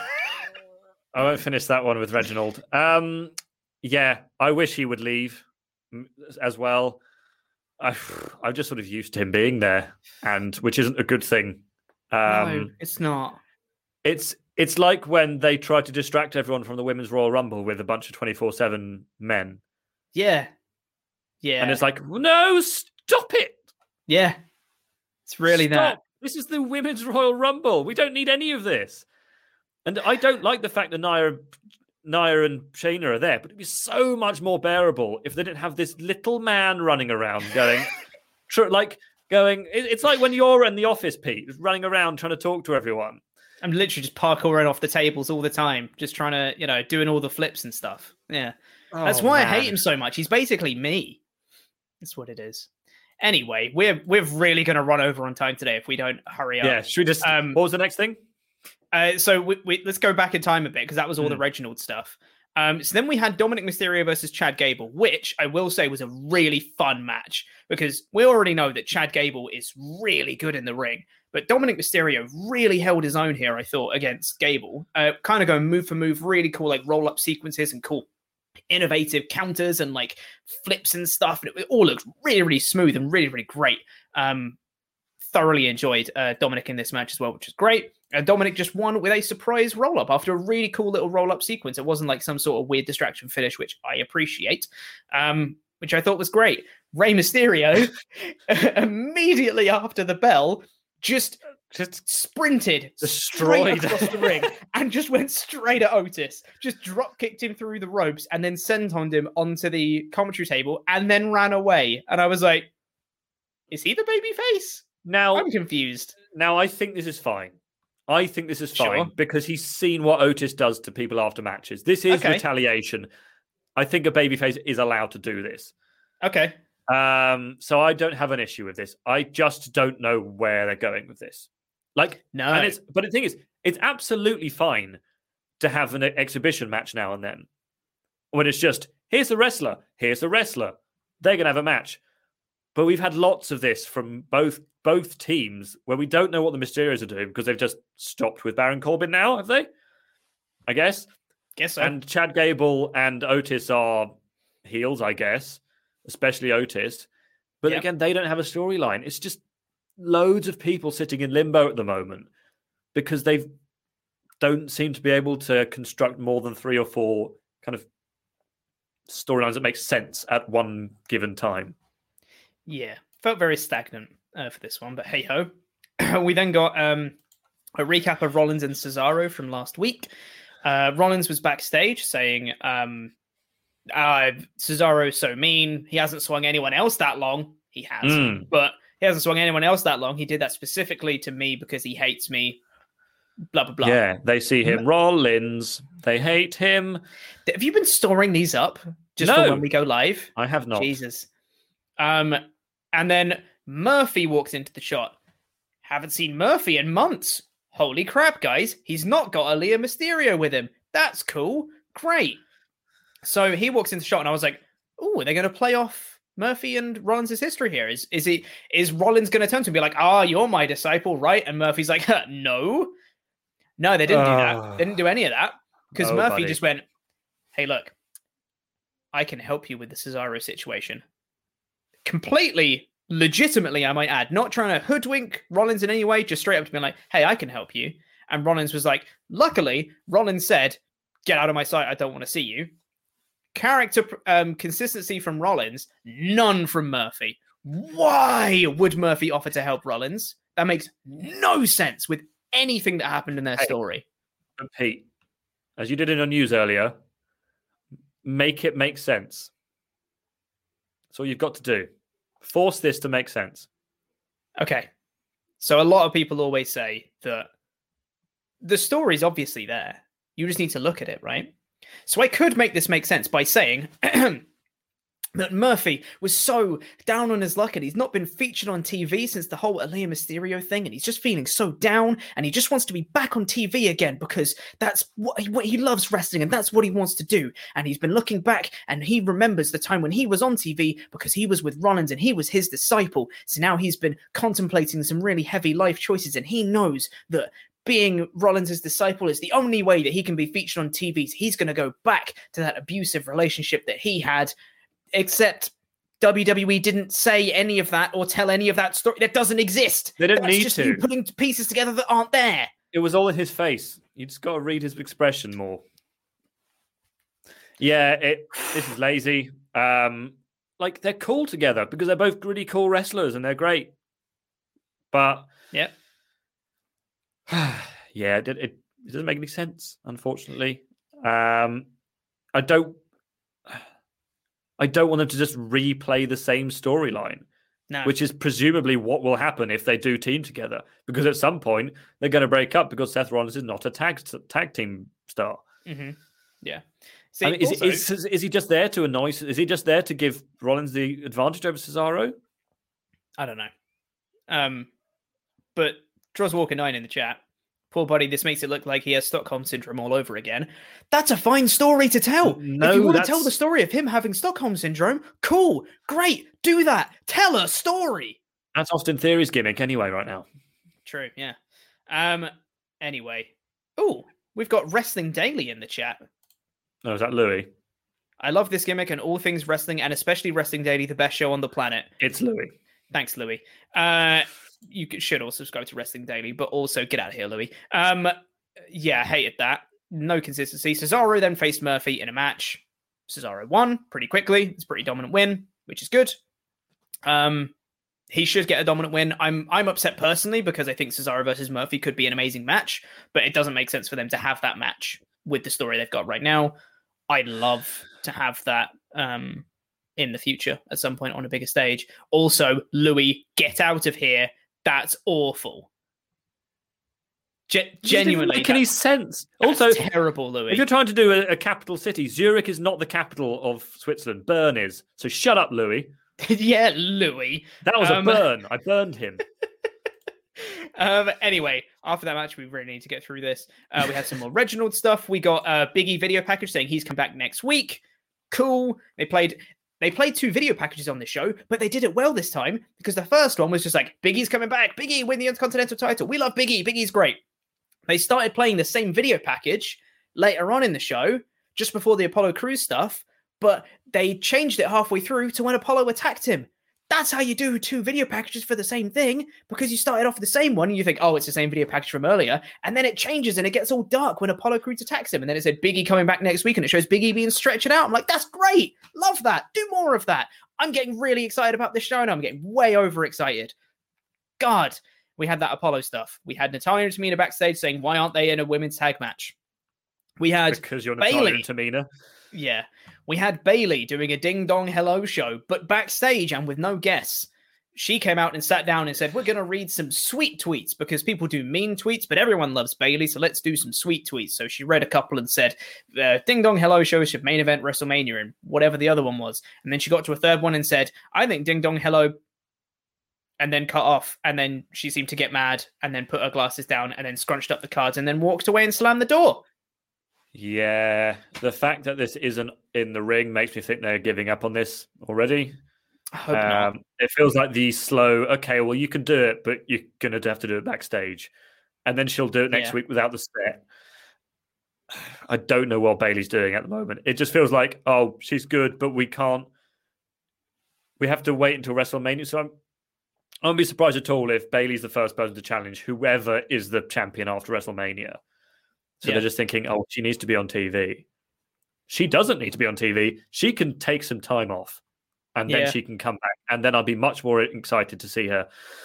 I won't finish that one with Reginald. Um, yeah, I wish he would leave as well. I, I'm just sort of used to him being there, and which isn't a good thing. Um, no, it's not. It's it's like when they try to distract everyone from the Women's Royal Rumble with a bunch of twenty-four seven men. Yeah. Yeah. And it's like, no, stop it. Yeah. It's really stop. that. This is the Women's Royal Rumble. We don't need any of this. And I don't like the fact that Nia, Nia and Shayna are there, but it'd be so much more bearable if they didn't have this little man running around going, tr- like, going, it's like when you're in the office, Pete, running around trying to talk to everyone. I'm literally just parkouring off the tables all the time, just trying to, you know, doing all the flips and stuff. Yeah. Oh, That's why man. I hate him so much. He's basically me. That's what it is. Anyway, we're we're really going to run over on time today if we don't hurry up. Yeah, should we just... Um, what was the next thing? Uh, so we, we, let's go back in time a bit, because that was all mm. the Reginald stuff. Um, so then we had Dominic Mysterio versus Chad Gable, which I will say was a really fun match, because we already know that Chad Gable is really good in the ring. But Dominic Mysterio really held his own here, I thought, against Gable. Uh, kind of going move for move, really cool, like roll-up sequences and cool innovative counters and like flips and stuff. And it, it all looks really, really smooth and really, really great. Um, thoroughly enjoyed uh, Dominic in this match as well, which is great. And Dominic just won with a surprise roll-up after a really cool little roll-up sequence. It wasn't like some sort of weird distraction finish, which I appreciate, um, which I thought was great. Rey Mysterio, immediately after the bell, just just sprinted destroyed straight across the ring and just went straight at Otis, just drop kicked him through the ropes and then sentoned him onto the commentary table and then ran away. And I was like, is he the baby face? Now I'm confused. Now I think this is fine. I think this is fine sure. because he's seen what Otis does to people after matches. This is okay. retaliation. I think a babyface is allowed to do this. Okay. Um, so I don't have an issue with this. I just don't know where they're going with this. Like, no. And it's, but the thing is, it's absolutely fine to have an exhibition match now and then. When it's just, here's the wrestler, here's the wrestler. They're going to have a match. But we've had lots of this from both both teams where we don't know what the Mysterios are doing because they've just stopped with Baron Corbin now, have they? I guess. Guess so. And Chad Gable and Otis are heels, I guess, especially Otis. But yep. again, they don't have a storyline. It's just loads of people sitting in limbo at the moment because they don't seem to be able to construct more than three or four kind of storylines that make sense at one given time. Yeah, felt very stagnant uh, for this one, but hey ho. We then got um, a recap of Rollins and Cesaro from last week. Uh, Rollins was backstage saying, um, uh, Cesaro's so mean. He hasn't swung anyone else that long. He has, mm. but he hasn't swung anyone else that long. He did that specifically to me because he hates me. Blah, blah, blah. Yeah, they see him. Rollins. They hate him. Have you been storing these up just no, for when we go live? I have not. Jesus. Um, and then Murphy walks into the shot. Haven't seen Murphy in months. Holy crap, guys. He's not got Aaliyah Mysterio with him. That's cool. Great. So he walks into the shot and I was like, oh, are they going to play off Murphy and Rollins' history here? Is is he is Rollins going to turn to him and be like, ah, oh, you're my disciple, right? And Murphy's like, huh, no. No, they didn't uh, do that. They didn't do any of that. Because oh, Murphy buddy. just went, hey, look, I can help you with the Cesaro situation. Completely legitimately, I might add, not trying to hoodwink Rollins in any way, just straight up to be like, hey, I can help you. And Rollins was like, luckily, Rollins said, get out of my sight, I don't want to see you. Character um, consistency from Rollins, none from Murphy. Why would Murphy offer to help Rollins? That makes no sense with anything that happened in their hey, story. Pete, as you did in your news earlier, make it make sense. That's all you've got to do. Force this to make sense. Okay. So a lot of people always say that the story's obviously there. You just need to look at it, right? So I could make this make sense by saying that Murphy was so down on his luck and he's not been featured on T V since the whole Aaliyah Mysterio thing, and he's just feeling so down and he just wants to be back on T V again because that's what he, what he loves wrestling and that's what he wants to do. And he's been looking back and he remembers the time when he was on T V because he was with Rollins and he was his disciple. So now he's been contemplating some really heavy life choices and he knows that being Rollins' disciple is the only way that he can be featured on T V. So he's going to go back to that abusive relationship that he had. Except W W E didn't say any of that or tell any of that story. That doesn't exist. They didn't That's need just to. You putting pieces together that aren't there. It was all in his face. You just got to read his expression more. Yeah, it. This is lazy. Um, like they're cool together because they're both really cool wrestlers and they're great. But yeah, yeah, it, it, it doesn't make any sense. Unfortunately, um, I don't. I don't want them to just replay the same storyline, no. which is presumably what will happen if they do team together. Because at some point, they're going to break up because Seth Rollins is not a tag tag team star. Mm-hmm. Yeah. See, I mean, is, also, is, is, is he just there to annoy? Is he just there to give Rollins the advantage over Cesaro? I don't know. Um, but Droz Walker nine in the chat. Poor buddy, this makes it look like he has Stockholm Syndrome all over again. That's a fine story to tell. No, if you want that's... to tell the story of him having Stockholm Syndrome, cool, great, do that. Tell a story. That's Austin Theory's gimmick anyway right now. True, yeah. Um. Anyway. Oh, we've got Wrestling Daily in the chat. Oh, is that Louis? I love this gimmick and all things wrestling, and especially Wrestling Daily, the best show on the planet. It's Louis. Thanks, Louis. Uh... You should also subscribe to Wrestling Daily, but also get out of here, Louis. Um, yeah, hated that. No consistency. Cesaro then faced Murphy in a match. Cesaro won pretty quickly. It's a pretty dominant win, which is good. Um, he should get a dominant win. I'm I'm upset personally because I think Cesaro versus Murphy could be an amazing match, but it doesn't make sense for them to have that match with the story they've got right now. I'd love to have that um, in the future at some point on a bigger stage. Also, Louis, get out of here. That's awful. Ge- genuinely. It doesn't make any sense. That's also, terrible, Louis. If you're trying to do a, a capital city, Zurich is not the capital of Switzerland. Bern is. So shut up, Louis. Yeah, Louis. That was um, a burn. I burned him. um. Anyway, after that match, we really need to get through this. Uh, we had some more Reginald stuff. We got a Big E video package saying he's come back next week. Cool. They played... They played two video packages on this show, but they did it well this time because the first one was just like, Big E's coming back. Big E win the Intercontinental title. We love Big E. Big E's great. They started playing the same video package later on in the show, just before the Apollo Crews stuff, but they changed it halfway through to when Apollo attacked him. That's how you do two video packages for the same thing, because you started off with the same one and you think, oh, it's the same video package from earlier. And then it changes and it gets all dark when Apollo Crews attacks him. And then it said Big E coming back next week and it shows Big E being stretched out. I'm like, that's great. Love that. Do more of that. I'm getting really excited about this show and I'm getting way overexcited. God, we had that Apollo stuff. We had Natalya and Tamina backstage saying, why aren't they in a women's tag match? We had Because you're Bayley. Natalya and Tamina. Yeah. We had Bayley doing a ding dong hello show, but backstage and with no guests. She came out and sat down and said, we're going to read some sweet tweets because people do mean tweets, but everyone loves Bayley, so let's do some sweet tweets. So she read a couple and said, uh, ding dong hello show should main event WrestleMania and whatever the other one was. And then she got to a third one and said, I think ding dong hello, and then cut off. And then she seemed to get mad and then put her glasses down and then scrunched up the cards and then walked away and slammed the door. Yeah, the fact that this isn't in the ring makes me think they're giving up on this already. I hope um, not. It feels like the slow, okay, well, you can do it, but you're going to have to do it backstage. And then she'll do it next yeah. week without the set. I don't know what Bayley's doing at the moment. It just feels like, oh, she's good, but we can't. We have to wait until WrestleMania. So I'm, I wouldn't be surprised at all if Bayley's the first person to challenge whoever is the champion after WrestleMania. So yeah. they're just thinking, oh, she needs to be on T V. She doesn't need to be on T V. She can take some time off and then yeah. she can come back. And then I'll be much more excited to see her.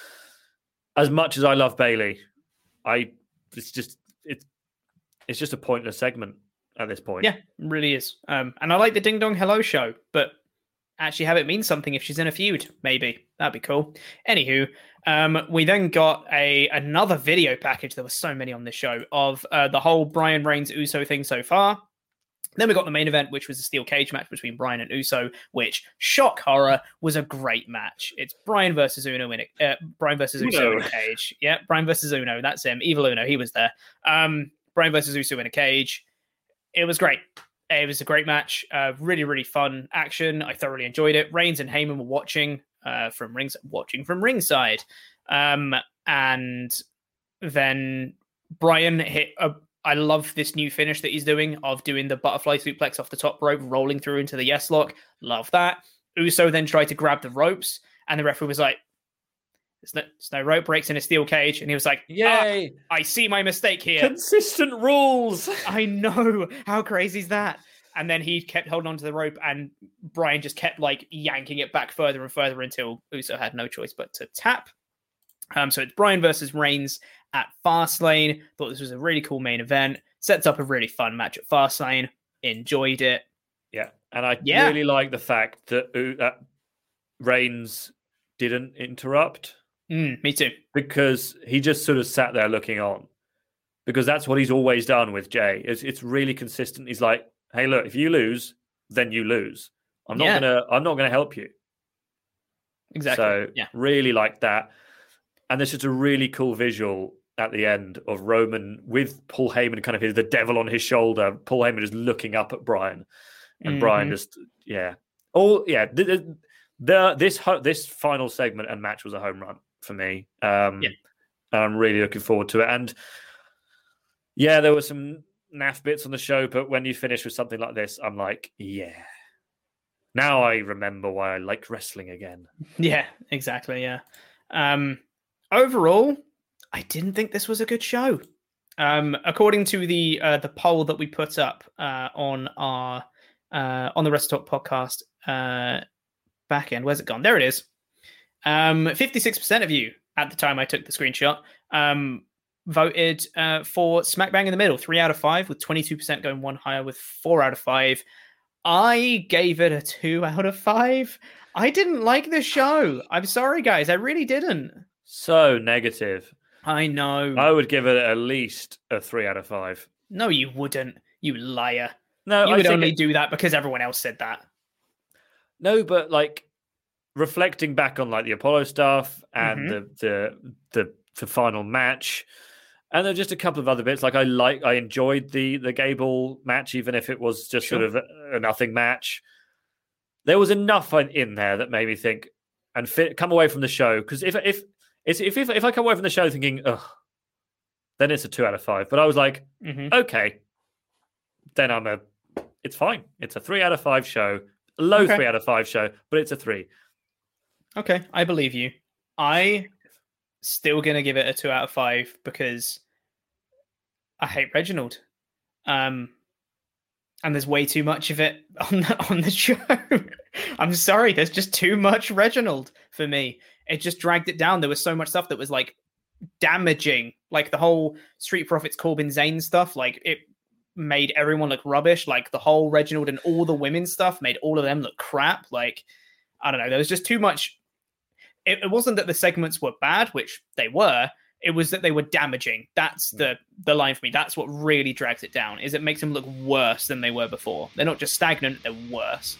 As much as I love Bayley, I it's just it's it's just a pointless segment at this point. Yeah, it really is. Um, and I like the Ding Dong Hello show, but actually have it mean something if she's in a feud, maybe. That'd be cool. Anywho, um, we then got a another video package. There were so many on this show of uh, the whole Bryan Reigns Uso thing so far. Then we got the main event, which was a steel cage match between Bryan and Uso, which, shock horror, was a great match. It's Bryan versus Uno in a, uh, Bryan versus Uso Uno. in a cage. Yeah, Bryan versus Uno. That's him. Evil Uno. He was there. Um, Bryan versus Uso in a cage. It was great. It was a great match. Uh, really, really fun action. I thoroughly enjoyed it. Reigns and Heyman were watching uh, from rings, watching from ringside, um, and then Bryan hit a. I love this new finish that he's doing of doing the butterfly suplex off the top rope, rolling through into the yes lock. Love that. Uso then tried to grab the ropes, and the referee was like, "There's no, there's no rope breaks in a steel cage," and he was like, "Yay! Ah, I see my mistake here. Consistent rules." I know. How crazy is that? And then he kept holding onto the rope, and Bryan just kept like yanking it back further and further until Uso had no choice but to tap. Um, so it's Bryan versus Reigns at Fastlane. Thought this was a really cool main event. Sets up a really fun match at Fastlane. Enjoyed it. Yeah, and I yeah. really like the fact that uh, Reigns didn't interrupt. Mm, me too. Because he just sort of sat there looking on. Because that's what he's always done with Jay. It's, it's really consistent. He's like, "Hey, look, if you lose, then you lose. I'm not yeah. gonna. I'm not gonna help you." Exactly. So yeah. really like that. And there's just a really cool visual at the end of Roman with Paul Heyman kind of the devil on his shoulder. Paul Heyman just looking up at Bryan, and mm-hmm. Bryan just yeah. Oh yeah. The, the, the this this final segment and match was a home run for me. Um, yeah. And I'm really looking forward to it. And yeah, there were some naff bits on the show, but when you finish with something like this, I'm like, yeah. Now I remember why I like wrestling again. Yeah, exactly. Yeah. Um, overall, I didn't think this was a good show. Um, according to the uh, the poll that we put up uh, on our uh, on the WrestleTalk podcast uh, back end, where's it gone? There it is. Um, fifty-six percent of you at the time I took the screenshot um, voted uh, for smack bang in the middle, three out of five, with twenty-two percent going one higher with four out of five. I gave it a two out of five. I didn't like the show. I'm sorry, guys. I really didn't. So negative. I know. I would give it at least a three out of five. No, you wouldn't. You liar. No, you I would only it... do that because everyone else said that. No, but like reflecting back on like the Apollo stuff and mm-hmm. the, the the the final match, and there's just a couple of other bits. Like I like, I enjoyed the the Gable match, even if it was just sure. sort of a, a nothing match. There was enough in there that made me think and fit, come away from the show. Because if if if if if I come away from the show thinking, ugh, then it's a two out of five. But I was like, mm-hmm. okay, then I'm a, it's fine. It's a three out of five show, low okay. three out of five show, but it's a three. Okay, I believe you. I still gonna give it a two out of five because I hate Reginald. Um. And there's way too much of it on the, on the show. I'm sorry. There's just too much Reginald for me. It just dragged it down. There was so much stuff that was like damaging. Like the whole Street Profits Corbin Zayn stuff. Like it made everyone look rubbish. Like the whole Reginald and all the women stuff made all of them look crap. Like, I don't know. There was just too much. It, it wasn't that the segments were bad, which they were. It was that they were damaging. That's the, the line for me. That's what really drags it down, is it makes them look worse than they were before. They're not just stagnant, they're worse.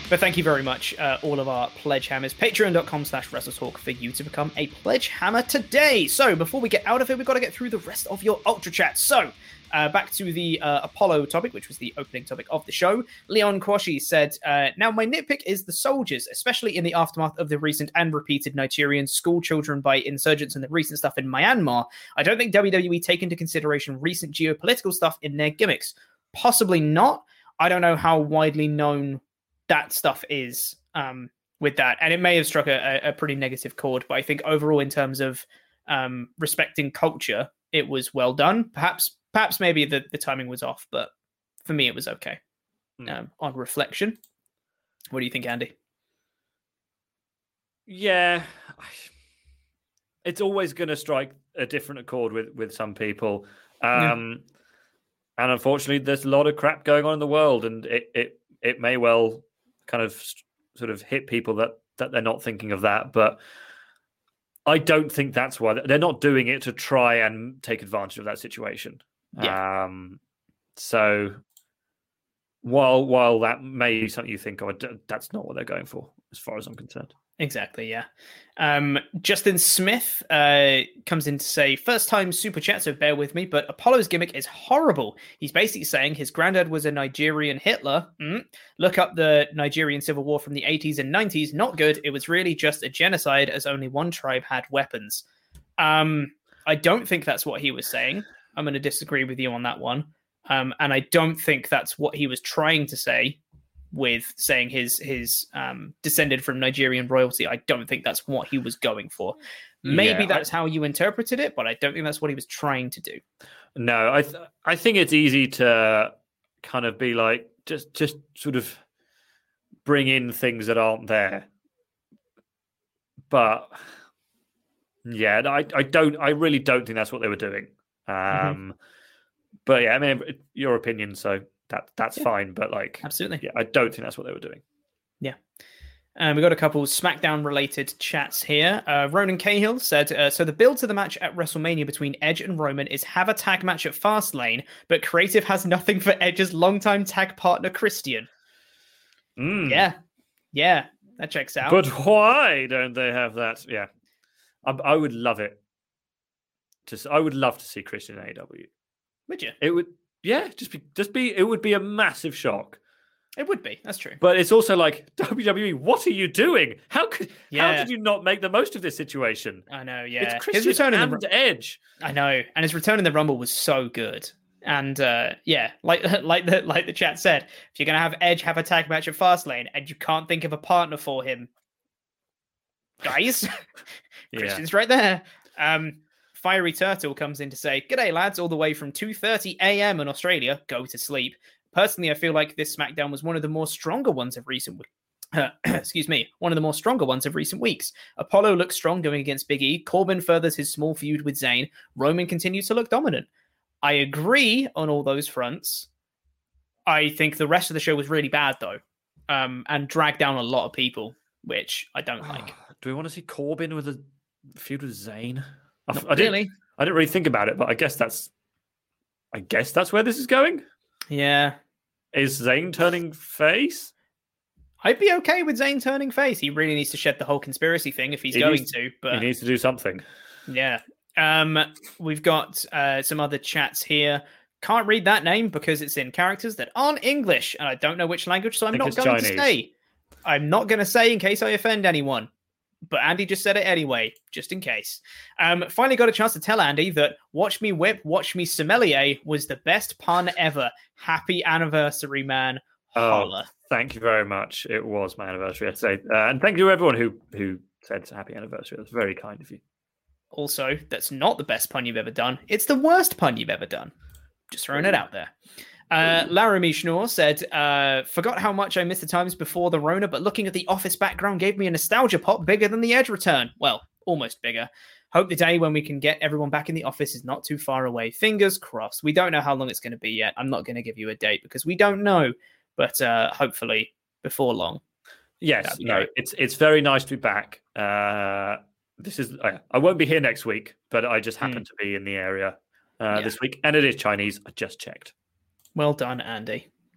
But thank you very much, uh, all of our pledge hammers. Patreon.com slash WrestleTalk for you to become a pledge hammer today. So before we get out of it, we've got to get through the rest of your Ultra Chat. So uh, back to the uh, Apollo topic, which was the opening topic of the show. Leon Kwashi said, uh, now my nitpick is the soldiers, especially in the aftermath of the recent and repeated Nigerian school children by insurgents and the recent stuff in Myanmar. I don't think W W E take into consideration recent geopolitical stuff in their gimmicks. Possibly not. I don't know how widely known that stuff is um, with that. And it may have struck a, a pretty negative chord, but I think overall in terms of um, respecting culture, it was well done. Perhaps perhaps maybe the, the timing was off, but for me it was okay. Mm. Um, on reflection. What do you think, Andy? Yeah. It's always going to strike a different accord with, with some people. Um, yeah. And unfortunately, there's a lot of crap going on in the world, and it, it, it may well kind of sort of hit people that, that they're not thinking of that. But I don't think that's why. They're not doing it to try and take advantage of that situation. Yeah. Um, so while while that may be something you think of, that's not what they're going for, as far as I'm concerned. Exactly, yeah. Um, Justin Smith uh, comes in to say, first time super chat, so bear with me, but Apollo's gimmick is horrible. He's basically saying his granddad was a Nigerian Hitler. Mm. Look up the Nigerian Civil War from the eighties and nineties. Not good. It was really just a genocide as only one tribe had weapons. Um, I don't think that's what he was saying. I'm going to disagree with you on that one. Um, and I don't think that's what he was trying to say with saying his his um, descended from Nigerian royalty. I don't think that's what he was going for. Maybe yeah, that's I, how you interpreted it, but I don't think that's what he was trying to do. No, I th- I think it's easy to kind of be like, just just sort of bring in things that aren't there. But yeah, I, I don't, I really don't think that's what they were doing. Um, mm-hmm. But yeah, I mean, your opinion, so that that's yeah. fine. But like, absolutely, yeah, I don't think that's what they were doing. Yeah. Um, we got a couple SmackDown-related chats here. Uh, Ronan Cahill said, uh, so the build to the match at WrestleMania between Edge and Roman is have a tag match at Fastlane, but creative has nothing for Edge's longtime tag partner, Christian. Mm. Yeah. Yeah, that checks out. But why don't they have that? Yeah. I, I would love it. Just, I would love to see Christian in A E W. Would you? It would, yeah, just be, just be, it would be a massive shock. It would be. That's true. But it's also like, W W E, what are you doing? How could yeah. how did you not make the most of this situation? I know, yeah. It's Christian his return and in the, Edge. I know. And his return in the Rumble was so good. And uh, yeah, like like the like the chat said, if you're gonna have Edge have a tag match at Fastlane and you can't think of a partner for him, guys, yeah. Christian's right there. Um Fiery Turtle comes in to say, "G'day lads, all the way from two thirty a.m. in Australia. Go to sleep. Personally, I feel like this SmackDown was one of the more stronger ones of recent weeks. Uh, excuse me, one of the more stronger ones of recent weeks. Apollo looks strong going against Big E. Corbin furthers his small feud with Zayn. Roman continues to look dominant. I agree on all those fronts. I think the rest of the show was really bad, though, um, and dragged down a lot of people, which I don't like. Do we want to see Corbin with a feud with Zayn? I, Not I didn't, really. I didn't really think about it, but I guess that's, I guess that's where this is going. Yeah. Is Zayn turning face? I'd be okay with Zayn turning face. He really needs to shed the whole conspiracy thing if he's he going needs, to. But he needs to do something. Yeah. Um, we've got uh, some other chats here. Can't read that name because it's in characters that aren't English, and I don't know which language, so I'm not going Chinese. to say. I'm not going to say in case I offend anyone. But Andy just said it anyway, just in case. Um, finally got a chance to tell Andy that Watch Me Whip, Watch Me Sommelier was the best pun ever. Happy anniversary, man. Holla. Oh, thank you very much. It was my anniversary, I'd say. Uh, and thank you to everyone who, who said happy anniversary. That's very kind of you. Also, that's not the best pun you've ever done. It's the worst pun you've ever done. Just throwing it out there. Uh, Laramie Schnorr said, uh, forgot how much I missed the times before the Rona, but looking at the Office background gave me a nostalgia pop bigger than the Edge return. Well, almost bigger. Hope the day when we can get everyone back in the office is not too far away. Fingers crossed. We don't know how long it's going to be yet. I'm not going to give you a date because we don't know, but uh, hopefully before long. Yes, no, great. it's it's very nice to be back. Uh, this is uh, I won't be here next week, but I just happen mm. to be in the area uh, yeah. this week, and it is Chinese. I just checked. Well done, Andy.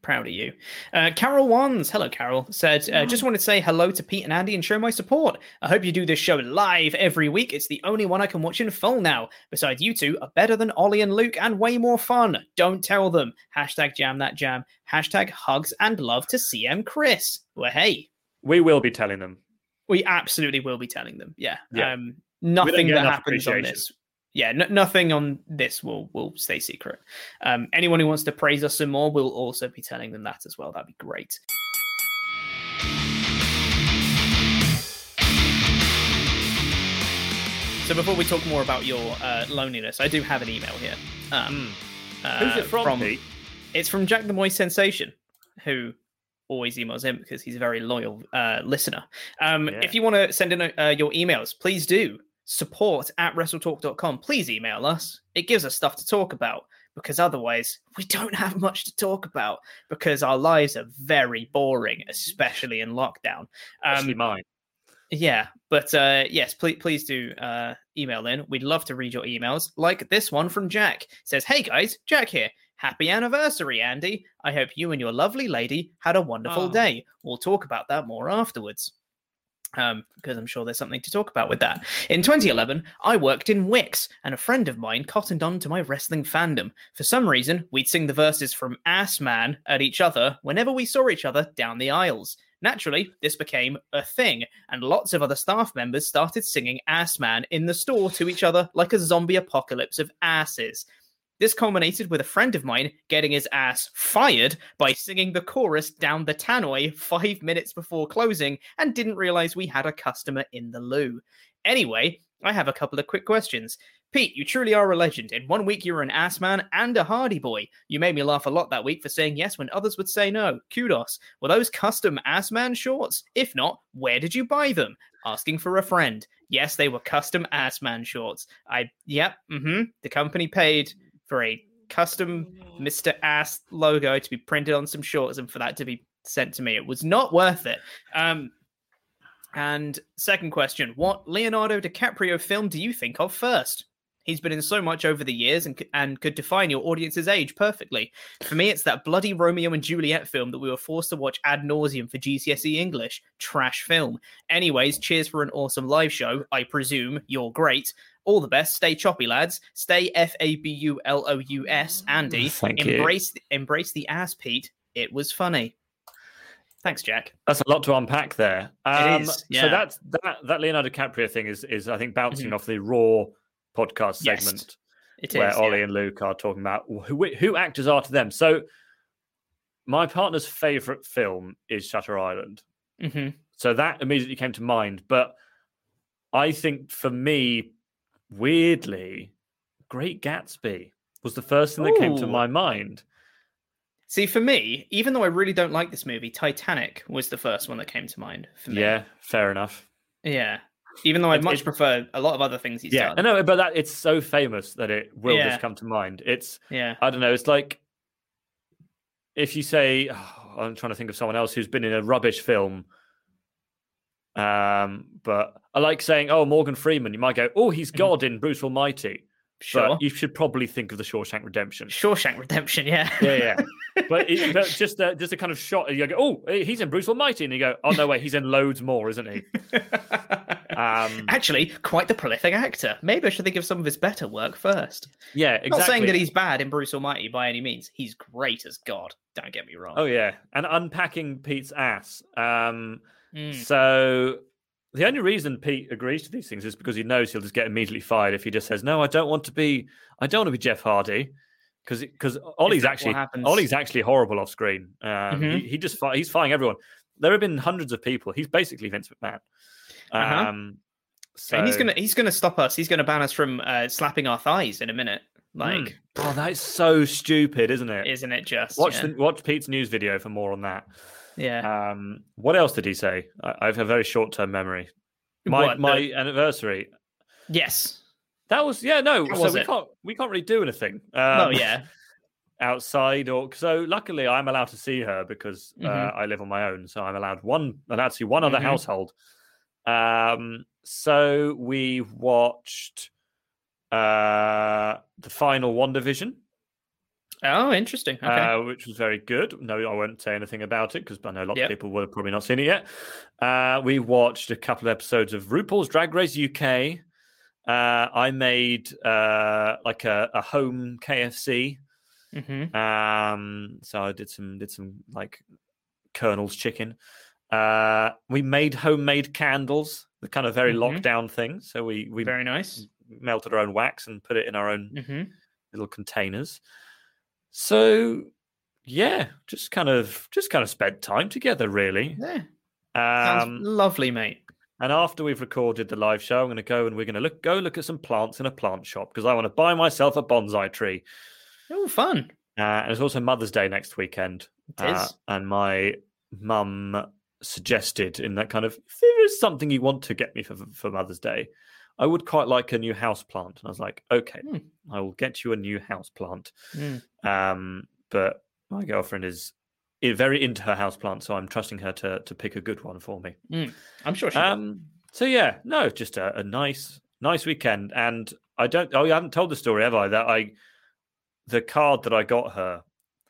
Proud of you. Uh, Carol Wands, hello, Carol, said, uh, just wanted to say hello to Pete and Andy and show my support. I hope you do this show live every week. It's the only one I can watch in full now. Besides, you two are better than Ollie and Luke and way more fun. Don't tell them. Hashtag jam that jam. Hashtag hugs and love to C M Chris. Well, hey. We will be telling them. We absolutely will be telling them. Yeah. yeah. Um, nothing that happens on this. Yeah, n- nothing on this will will stay secret. Um, anyone who wants to praise us some more, we'll also be telling them that as well. That'd be great. So before we talk more about your uh, loneliness, I do have an email here. Um, mm. uh, Who's it from, from Pete? It's from Jack the Moist Sensation, who always emails in because he's a very loyal uh, listener. Um, yeah. If you want to send in uh, your emails, please do. Support at wrestletalk dot com. Please email us. It gives us stuff to talk about because otherwise we don't have much to talk about because our lives are very boring, especially in lockdown. Um, especially mine. Yeah, but uh, yes, please, please do uh, email in. We'd love to read your emails, like this one from Jack. It says, hey guys, Jack here. Happy anniversary, Andy. I hope you and your lovely lady had a wonderful oh. day. We'll talk about that more afterwards. Um, because I'm sure there's something to talk about with that. In twenty eleven, I worked in Wix, and a friend of mine cottoned on to my wrestling fandom. For some reason, we'd sing the verses from Ass Man at each other whenever we saw each other down the aisles. Naturally, this became a thing, and lots of other staff members started singing Ass Man in the store to each other like a zombie apocalypse of asses. This culminated with a friend of mine getting his ass fired by singing the chorus down the tannoy five minutes before closing and didn't realize we had a customer in the loo. Anyway, I have a couple of quick questions. Pete, you truly are a legend. In one week, you were an ass man and a Hardy Boy. You made me laugh a lot that week for saying yes when others would say no. Kudos. Were those custom ass man shorts? If not, where did you buy them? Asking for a friend. Yes, they were custom ass man shorts. I, yep, mm-hmm. The company paid for a custom Mister Ass logo to be printed on some shorts and for that to be sent to me. It was not worth it. Um, and second question, what Leonardo DiCaprio film do you think of first? He's been in so much over the years and, and could define your audience's age perfectly. For me, it's that bloody Romeo and Juliet film that we were forced to watch ad nauseum for G C S E English. Trash film. Anyways, cheers for an awesome live show. I presume you're great. All the best. Stay choppy, lads. Stay F A B U L O U S, Andy. Thank embrace, you. Embrace the ass, Pete. It was funny. Thanks, Jack. That's a lot to unpack there. Um, it is, yeah. So that's, that that Leonardo DiCaprio thing is, is I think, bouncing mm-hmm. off the Raw podcast segment yes, where is, Ollie yeah. and Luke are talking about who, who actors are to them. So my partner's favourite film is Shutter Island. Mm-hmm. So that immediately came to mind. But I think for me, weirdly, Great Gatsby was the first thing that Ooh. came to my mind. See, for me, even though I really don't like this movie, Titanic was the first one that came to mind for me. Yeah, fair enough. Yeah. Even though I it, much it, prefer a lot of other things he's yeah, done. I know, but that it's so famous that it will yeah. just come to mind. It's, yeah. I don't know, it's like if you say, oh, I'm trying to think of someone else who's been in a rubbish film, um, but I like saying, oh, Morgan Freeman, you might go, oh, he's God in Bruce Almighty. Sure. But you should probably think of the Shawshank Redemption. Shawshank Redemption, yeah. Yeah, yeah. But, it, but just, uh, just a kind of shot, you go, oh, he's in Bruce Almighty. And you go, oh, no, wait, he's in loads more, isn't he? um, Actually, quite the prolific actor. Maybe I should think of some of his better work first. Yeah, exactly. Not saying that he's bad in Bruce Almighty by any means. He's great as God. Don't get me wrong. Oh, yeah. And unpacking Pete's ass. Um, mm. So the only reason Pete agrees to these things is because he knows he'll just get immediately fired if he just says, no, I don't want to be, I don't want to be Jeff Hardy. Because because Ollie's actually Ollie's actually horrible off screen. Um, mm-hmm. he, he just he's firing everyone. There have been hundreds of people. He's basically Vince McMahon. Um, uh-huh. so... And he's gonna he's gonna stop us. He's gonna ban us from uh, slapping our thighs in a minute. Like, mm. oh, that's so stupid, isn't it? Isn't it just? Watch yeah. the, watch Pete's news video for more on that. Yeah. Um, what else did he say? I, I have a very short term memory. My what, my the... anniversary. Yes. That was yeah no. How so was we it? can't we can't really do anything. Um, oh yeah. Outside or so luckily I'm allowed to see her because uh, mm-hmm. I live on my own, so I'm allowed one allowed to see one other mm-hmm. household. Um, so we watched uh, the final WandaVision. Oh, interesting. Okay. Uh, which was very good. No, I won't say anything about it because I know lots yep. of people will have probably not seen it yet. Uh, we watched a couple of episodes of RuPaul's Drag Race U K. Uh, I made uh, like a, a home K F C. Mm-hmm. Um, so I did some did some like Colonel's chicken. Uh, we made homemade candles, the kind of very mm-hmm. lockdown thing. So we we very nice melted our own wax and put it in our own mm-hmm. little containers. So yeah, just kind of just kind of spent time together, really. Yeah, um, sounds lovely, mate. And after we've recorded the live show, I'm going to go and we're going to look go look at some plants in a plant shop because I want to buy myself a bonsai tree. Oh, fun! Uh, and it's also Mother's Day next weekend. It is. Uh, and my mum suggested in that kind of, if there is something you want to get me for for Mother's Day, I would quite like a new house plant. And I was like, okay, mm. I will get you a new house plant. Mm. Um, but my girlfriend is very into her house plant, so I'm trusting her to to pick a good one for me. Mm. I'm sure she um, will. So yeah, no, just a, a nice, nice weekend. And I don't, oh, I haven't told the story, have I? That I, the card that I got her.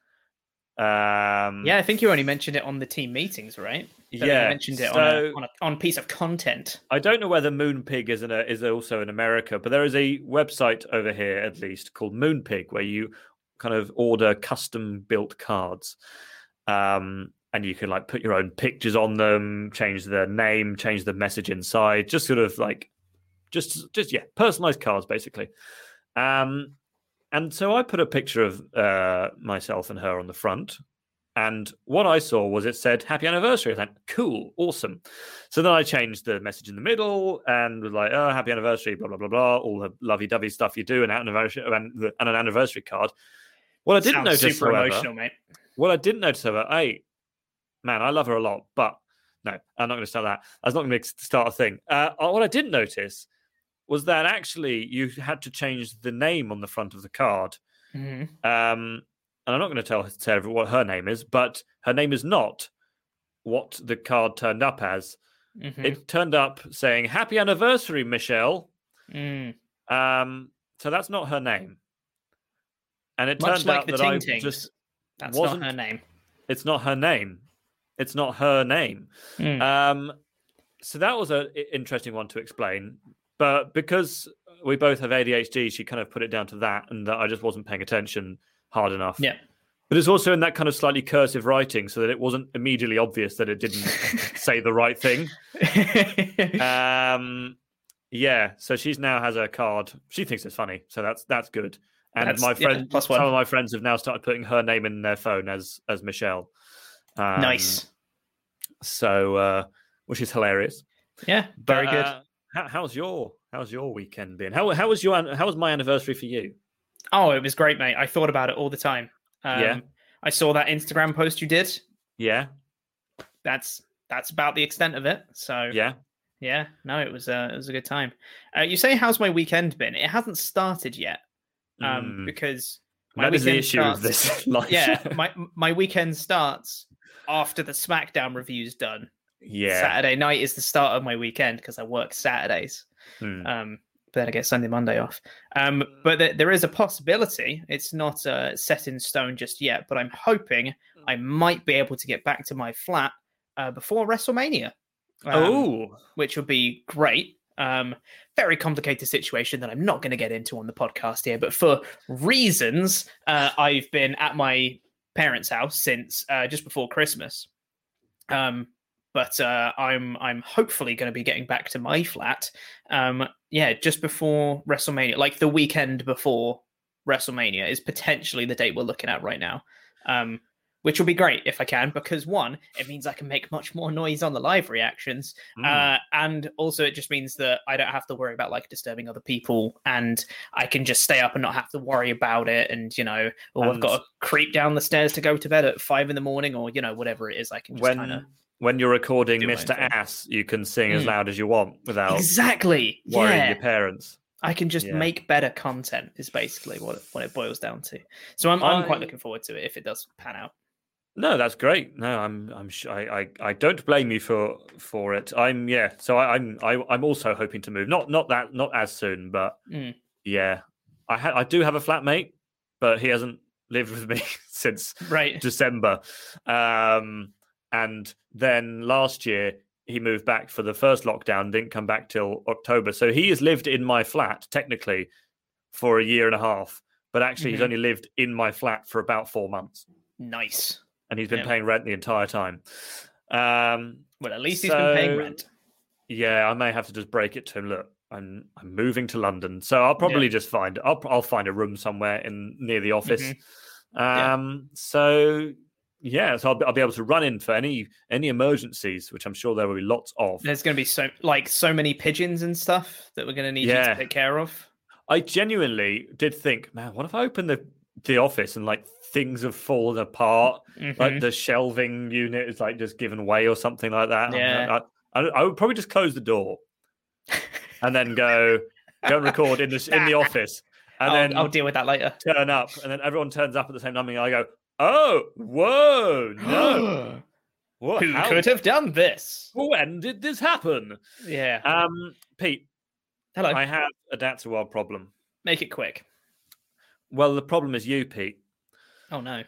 Um, yeah, I think you only mentioned it on the team meetings, right? So yeah, you mentioned it so, on a, on a on a piece of content. I don't know whether Moonpig is in a, is also in America, but there is a website over here at least called Moonpig where you kind of order custom built cards, um, and you can like put your own pictures on them, change the name, change the message inside, just sort of like just just yeah, personalized cards basically. Um, And so I put a picture of uh, myself and her on the front. And what I saw was it said, happy anniversary. I thought, cool, awesome. So then I changed the message in the middle and was like, oh, happy anniversary, blah, blah, blah, blah. All the lovey-dovey stuff you do, an anniversary, and an anniversary card. What I didn't Sounds notice, super however, emotional, mate. What I didn't notice, however, hey, man, I love her a lot, but no, I'm not going to start that. I was not going to start a thing. Uh, what I didn't notice was that actually you had to change the name on the front of the card. Mm-hmm. Um, and I'm not going to tell Sarah what her name is, but her name is not what the card turned up as. Mm-hmm. It turned up saying, happy anniversary, Michelle. Mm. Um, so that's not her name. And it Much turned like out the that Ting I Tings, just that's wasn't not her name. It's not her name. It's not her name. Mm. Um, so that was an interesting one to explain. But because we both have A D H D, she kind of put it down to that, and that I just wasn't paying attention hard enough. Yeah. But it's also in that kind of slightly cursive writing, so that it wasn't immediately obvious that it didn't say the right thing. um, yeah. So she's now has a card. She thinks it's funny, so that's that's good. And that's, my friend, yeah, some of my friends have now started putting her name in their phone as as Michelle. Um, nice. So, uh, which is hilarious. Yeah, but, very good. Uh, how, how's your How's your weekend been? How how was your How was my anniversary for you? Oh, it was great, mate. I thought about it all the time. Um, yeah. I saw that Instagram post you did. Yeah. That's that's about the extent of it. So yeah, yeah. No, it was uh, it was a good time. Uh, you say, how's my weekend been? It hasn't started yet, um, mm. because my that is the issue starts, of this life. Yeah, my my weekend starts after the SmackDown review's done. Yeah, Saturday night is the start of my weekend because I work Saturdays. Hmm. Um, but then I get Sunday, Monday off. Um, but th- there is a possibility. It's not uh, set in stone just yet, but I'm hoping I might be able to get back to my flat uh, before WrestleMania. Um, oh, which would be great. Um, very complicated situation that I'm not going to get into on the podcast here, but for reasons, uh, I've been at my parents' house since uh, just before Christmas. Um, But uh, I'm I'm hopefully going to be getting back to my flat, um, yeah, just before WrestleMania, like the weekend before WrestleMania is potentially the date we're looking at right now, um, which will be great if I can, because one, it means I can make much more noise on the live reactions, mm. uh, and also it just means that I don't have to worry about like disturbing other people, and I can just stay up and not have to worry about it, and you know, or and I've got to creep down the stairs to go to bed at five in the morning, or you know, whatever it is, I can just kind of. When you're recording Mister Ass, you can sing mm. as loud as you want without exactly worrying yeah. your parents. I can just yeah. make better content is basically what it, what it boils down to. So I'm I'm I... quite looking forward to it if it does pan out. No, that's great. No, I'm I'm I I, I don't blame you for for it. I'm yeah. So I, I'm I, I'm also hoping to move. Not not that not as soon, but mm. yeah. I ha- I do have a flatmate, but he hasn't lived with me since right. December. Um, and then last year, he moved back for the first lockdown, didn't come back till October. So he has lived in my flat, technically, for a year and a half. But actually, mm-hmm. he's only lived in my flat for about four months. Nice. And he's been yeah. paying rent the entire time. Um, well, at least so, he's been paying rent. Yeah, I may have to just break it to him. Look, I'm I'm moving to London, so I'll probably yeah. just find I'll I'll find a room somewhere in near the office. Mm-hmm. Um, yeah. So yeah, so I'll, I'll be able to run in for any any emergencies, which I'm sure there will be lots of. There's going to be so like so many pigeons and stuff that we're going to need yeah. you to take care of. I genuinely did think, man, what if I open the the office and like things have fallen apart, mm-hmm. like the shelving unit is like just given way or something like that. Yeah. I, I, I would probably just close the door and then go go and record in the in the office, and I'll, then I'll deal with that later. Turn up, and then everyone turns up at the same time, and I go, "Oh, whoa, no! What, Who how, could have done this? When did this happen?" Yeah. Um, Pete. Hello. I have a That's a World problem. Make it quick. Well, the problem is you, Pete. Oh no!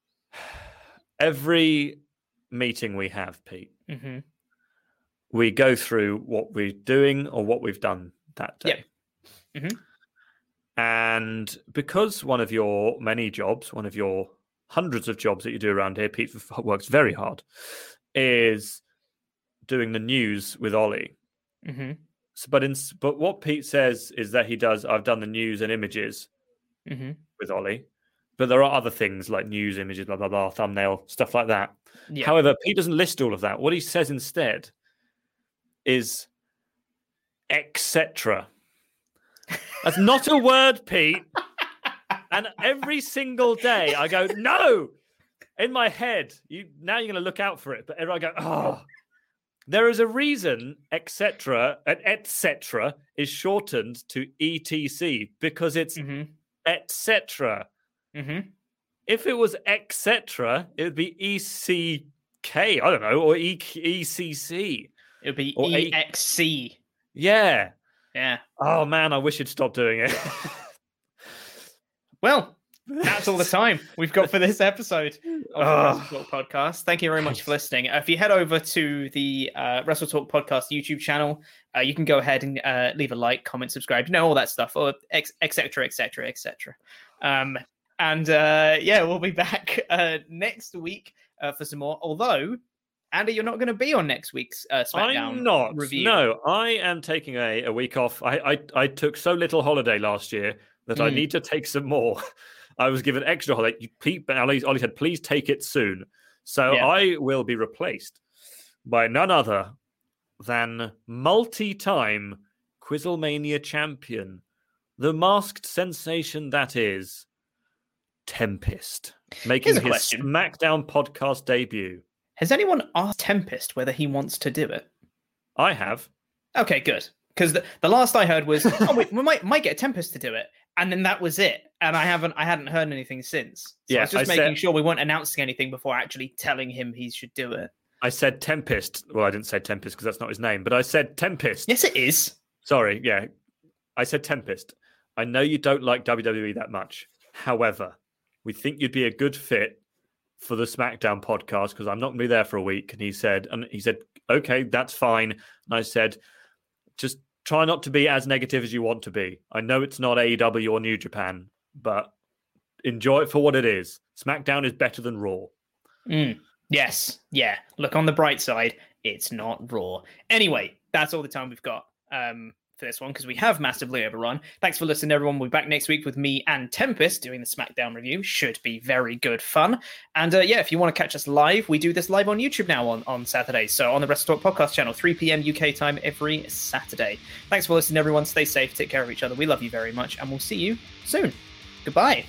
Every meeting we have, Pete. Mm-hmm. We go through what we're doing or what we've done that day. Yep. Mm-hmm. And because one of your many jobs, one of your hundreds of jobs that you do around here, Pete works very hard, is doing the news with Ollie. Mm-hmm. So, but, in, but what Pete says is that he does, I've done the news and images mm-hmm. with Ollie. But there are other things like news, images, blah, blah, blah, thumbnail, stuff like that. Yep. However, Pete doesn't list all of that. What he says instead is et cetera. That's not a word, Pete. And every single day I go, no! In my head, you now you're going to look out for it. But I go, oh. There is a reason et cetera, et cetera is shortened to E T C because it's mm-hmm. et cetera. Mm-hmm. If it was et cetera, it would be E C K, I don't know, or E C C. It would be or E X C. A- yeah. Yeah. Oh, man, I wish you'd stop doing it. Well, that's all the time we've got for this episode of the Wrestle Talk podcast. Thank you very much for listening. Uh, if you head over to the uh, Wrestle Talk podcast YouTube channel, uh, you can go ahead and uh, leave a like, comment, subscribe, you know, all that stuff, or et cetera, et cetera, et cetera. Um, and uh, yeah, we'll be back uh, next week uh, for some more. Although, Andy, you're not going to be on next week's uh, SmackDown I'm not. review. No, I am taking a, a week off. I, I I took so little holiday last year that mm. I need to take some more. I was given extra holiday. Pete and Ollie, Ollie said, please take it soon. So yeah. I will be replaced by none other than multi-time Quizlemania champion, the masked sensation that is Tempest, making his question. SmackDown podcast debut. Has anyone asked Tempest whether he wants to do it? I have. Okay, good. Because the, the last I heard was, oh, we, we might might get Tempest to do it, and then that was it. And I haven't, I hadn't heard anything since. So yeah, I was just I making said, sure we weren't announcing anything before actually telling him he should do it. I said Tempest. Well, I didn't say Tempest because that's not his name, but I said Tempest. Yes, it is. Sorry, yeah, I said Tempest. I know you don't like W W E that much. However, we think you'd be a good fit for the SmackDown podcast because I'm not going to be there for a week. And he said, and he said, okay, that's fine. And I said, just try not to be as negative as you want to be. I know it's not A E W or New Japan, but enjoy it for what it is. SmackDown is better than Raw. Mm, yes. Yeah. Look on the bright side. It's not Raw. Anyway, that's all the time we've got um, for this one because we have massively overrun. Thanks for listening, everyone. We'll be back next week with me and Tempest doing the SmackDown review. Should be very good fun. And uh, yeah, if you want to catch us live, we do this live on YouTube now on, on Saturdays. So on the Wrestle Talk podcast channel, three p.m. U K time every Saturday. Thanks for listening, everyone. Stay safe. Take care of each other. We love you very much. And we'll see you soon. Goodbye.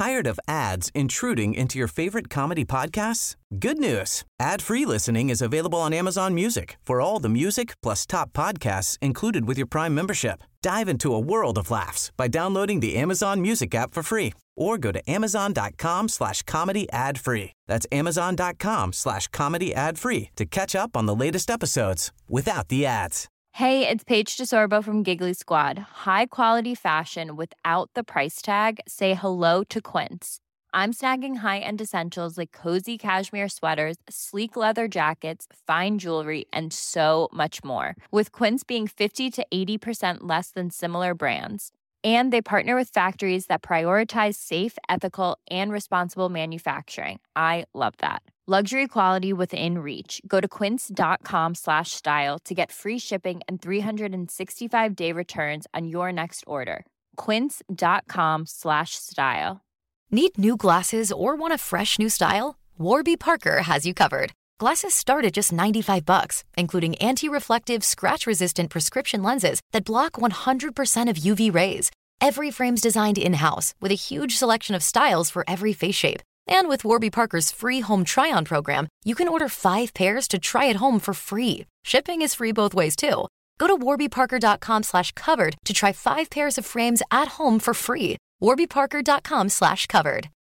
Tired of ads intruding into your favorite comedy podcasts? Good news. Ad-free listening is available on Amazon Music for all the music plus top podcasts included with your Prime membership. Dive into a world of laughs by downloading the Amazon Music app for free or go to amazon.com slash comedy ad free. That's amazon.com slash comedy ad free to catch up on the latest episodes without the ads. Hey, it's Paige DeSorbo from Giggly Squad. High quality fashion without the price tag. Say hello to Quince. I'm snagging high-end essentials like cozy cashmere sweaters, sleek leather jackets, fine jewelry, and so much more. With Quince being fifty to eighty percent less than similar brands. And they partner with factories that prioritize safe, ethical, and responsible manufacturing. I love that. Luxury quality within reach. Go to quince.com slash style to get free shipping and three sixty-five day returns on your next order. Quince.com slash style. Need new glasses or want a fresh new style? Warby Parker has you covered. Glasses start at just ninety-five bucks, including anti-reflective, scratch-resistant prescription lenses that block one hundred percent of U V rays. Every frame's designed in-house with a huge selection of styles for every face shape. And with Warby Parker's free home try-on program, you can order five pairs to try at home for free. Shipping is free both ways, too. Go to warbyparker.com slash covered to try five pairs of frames at home for free. warbyparker.com slash covered.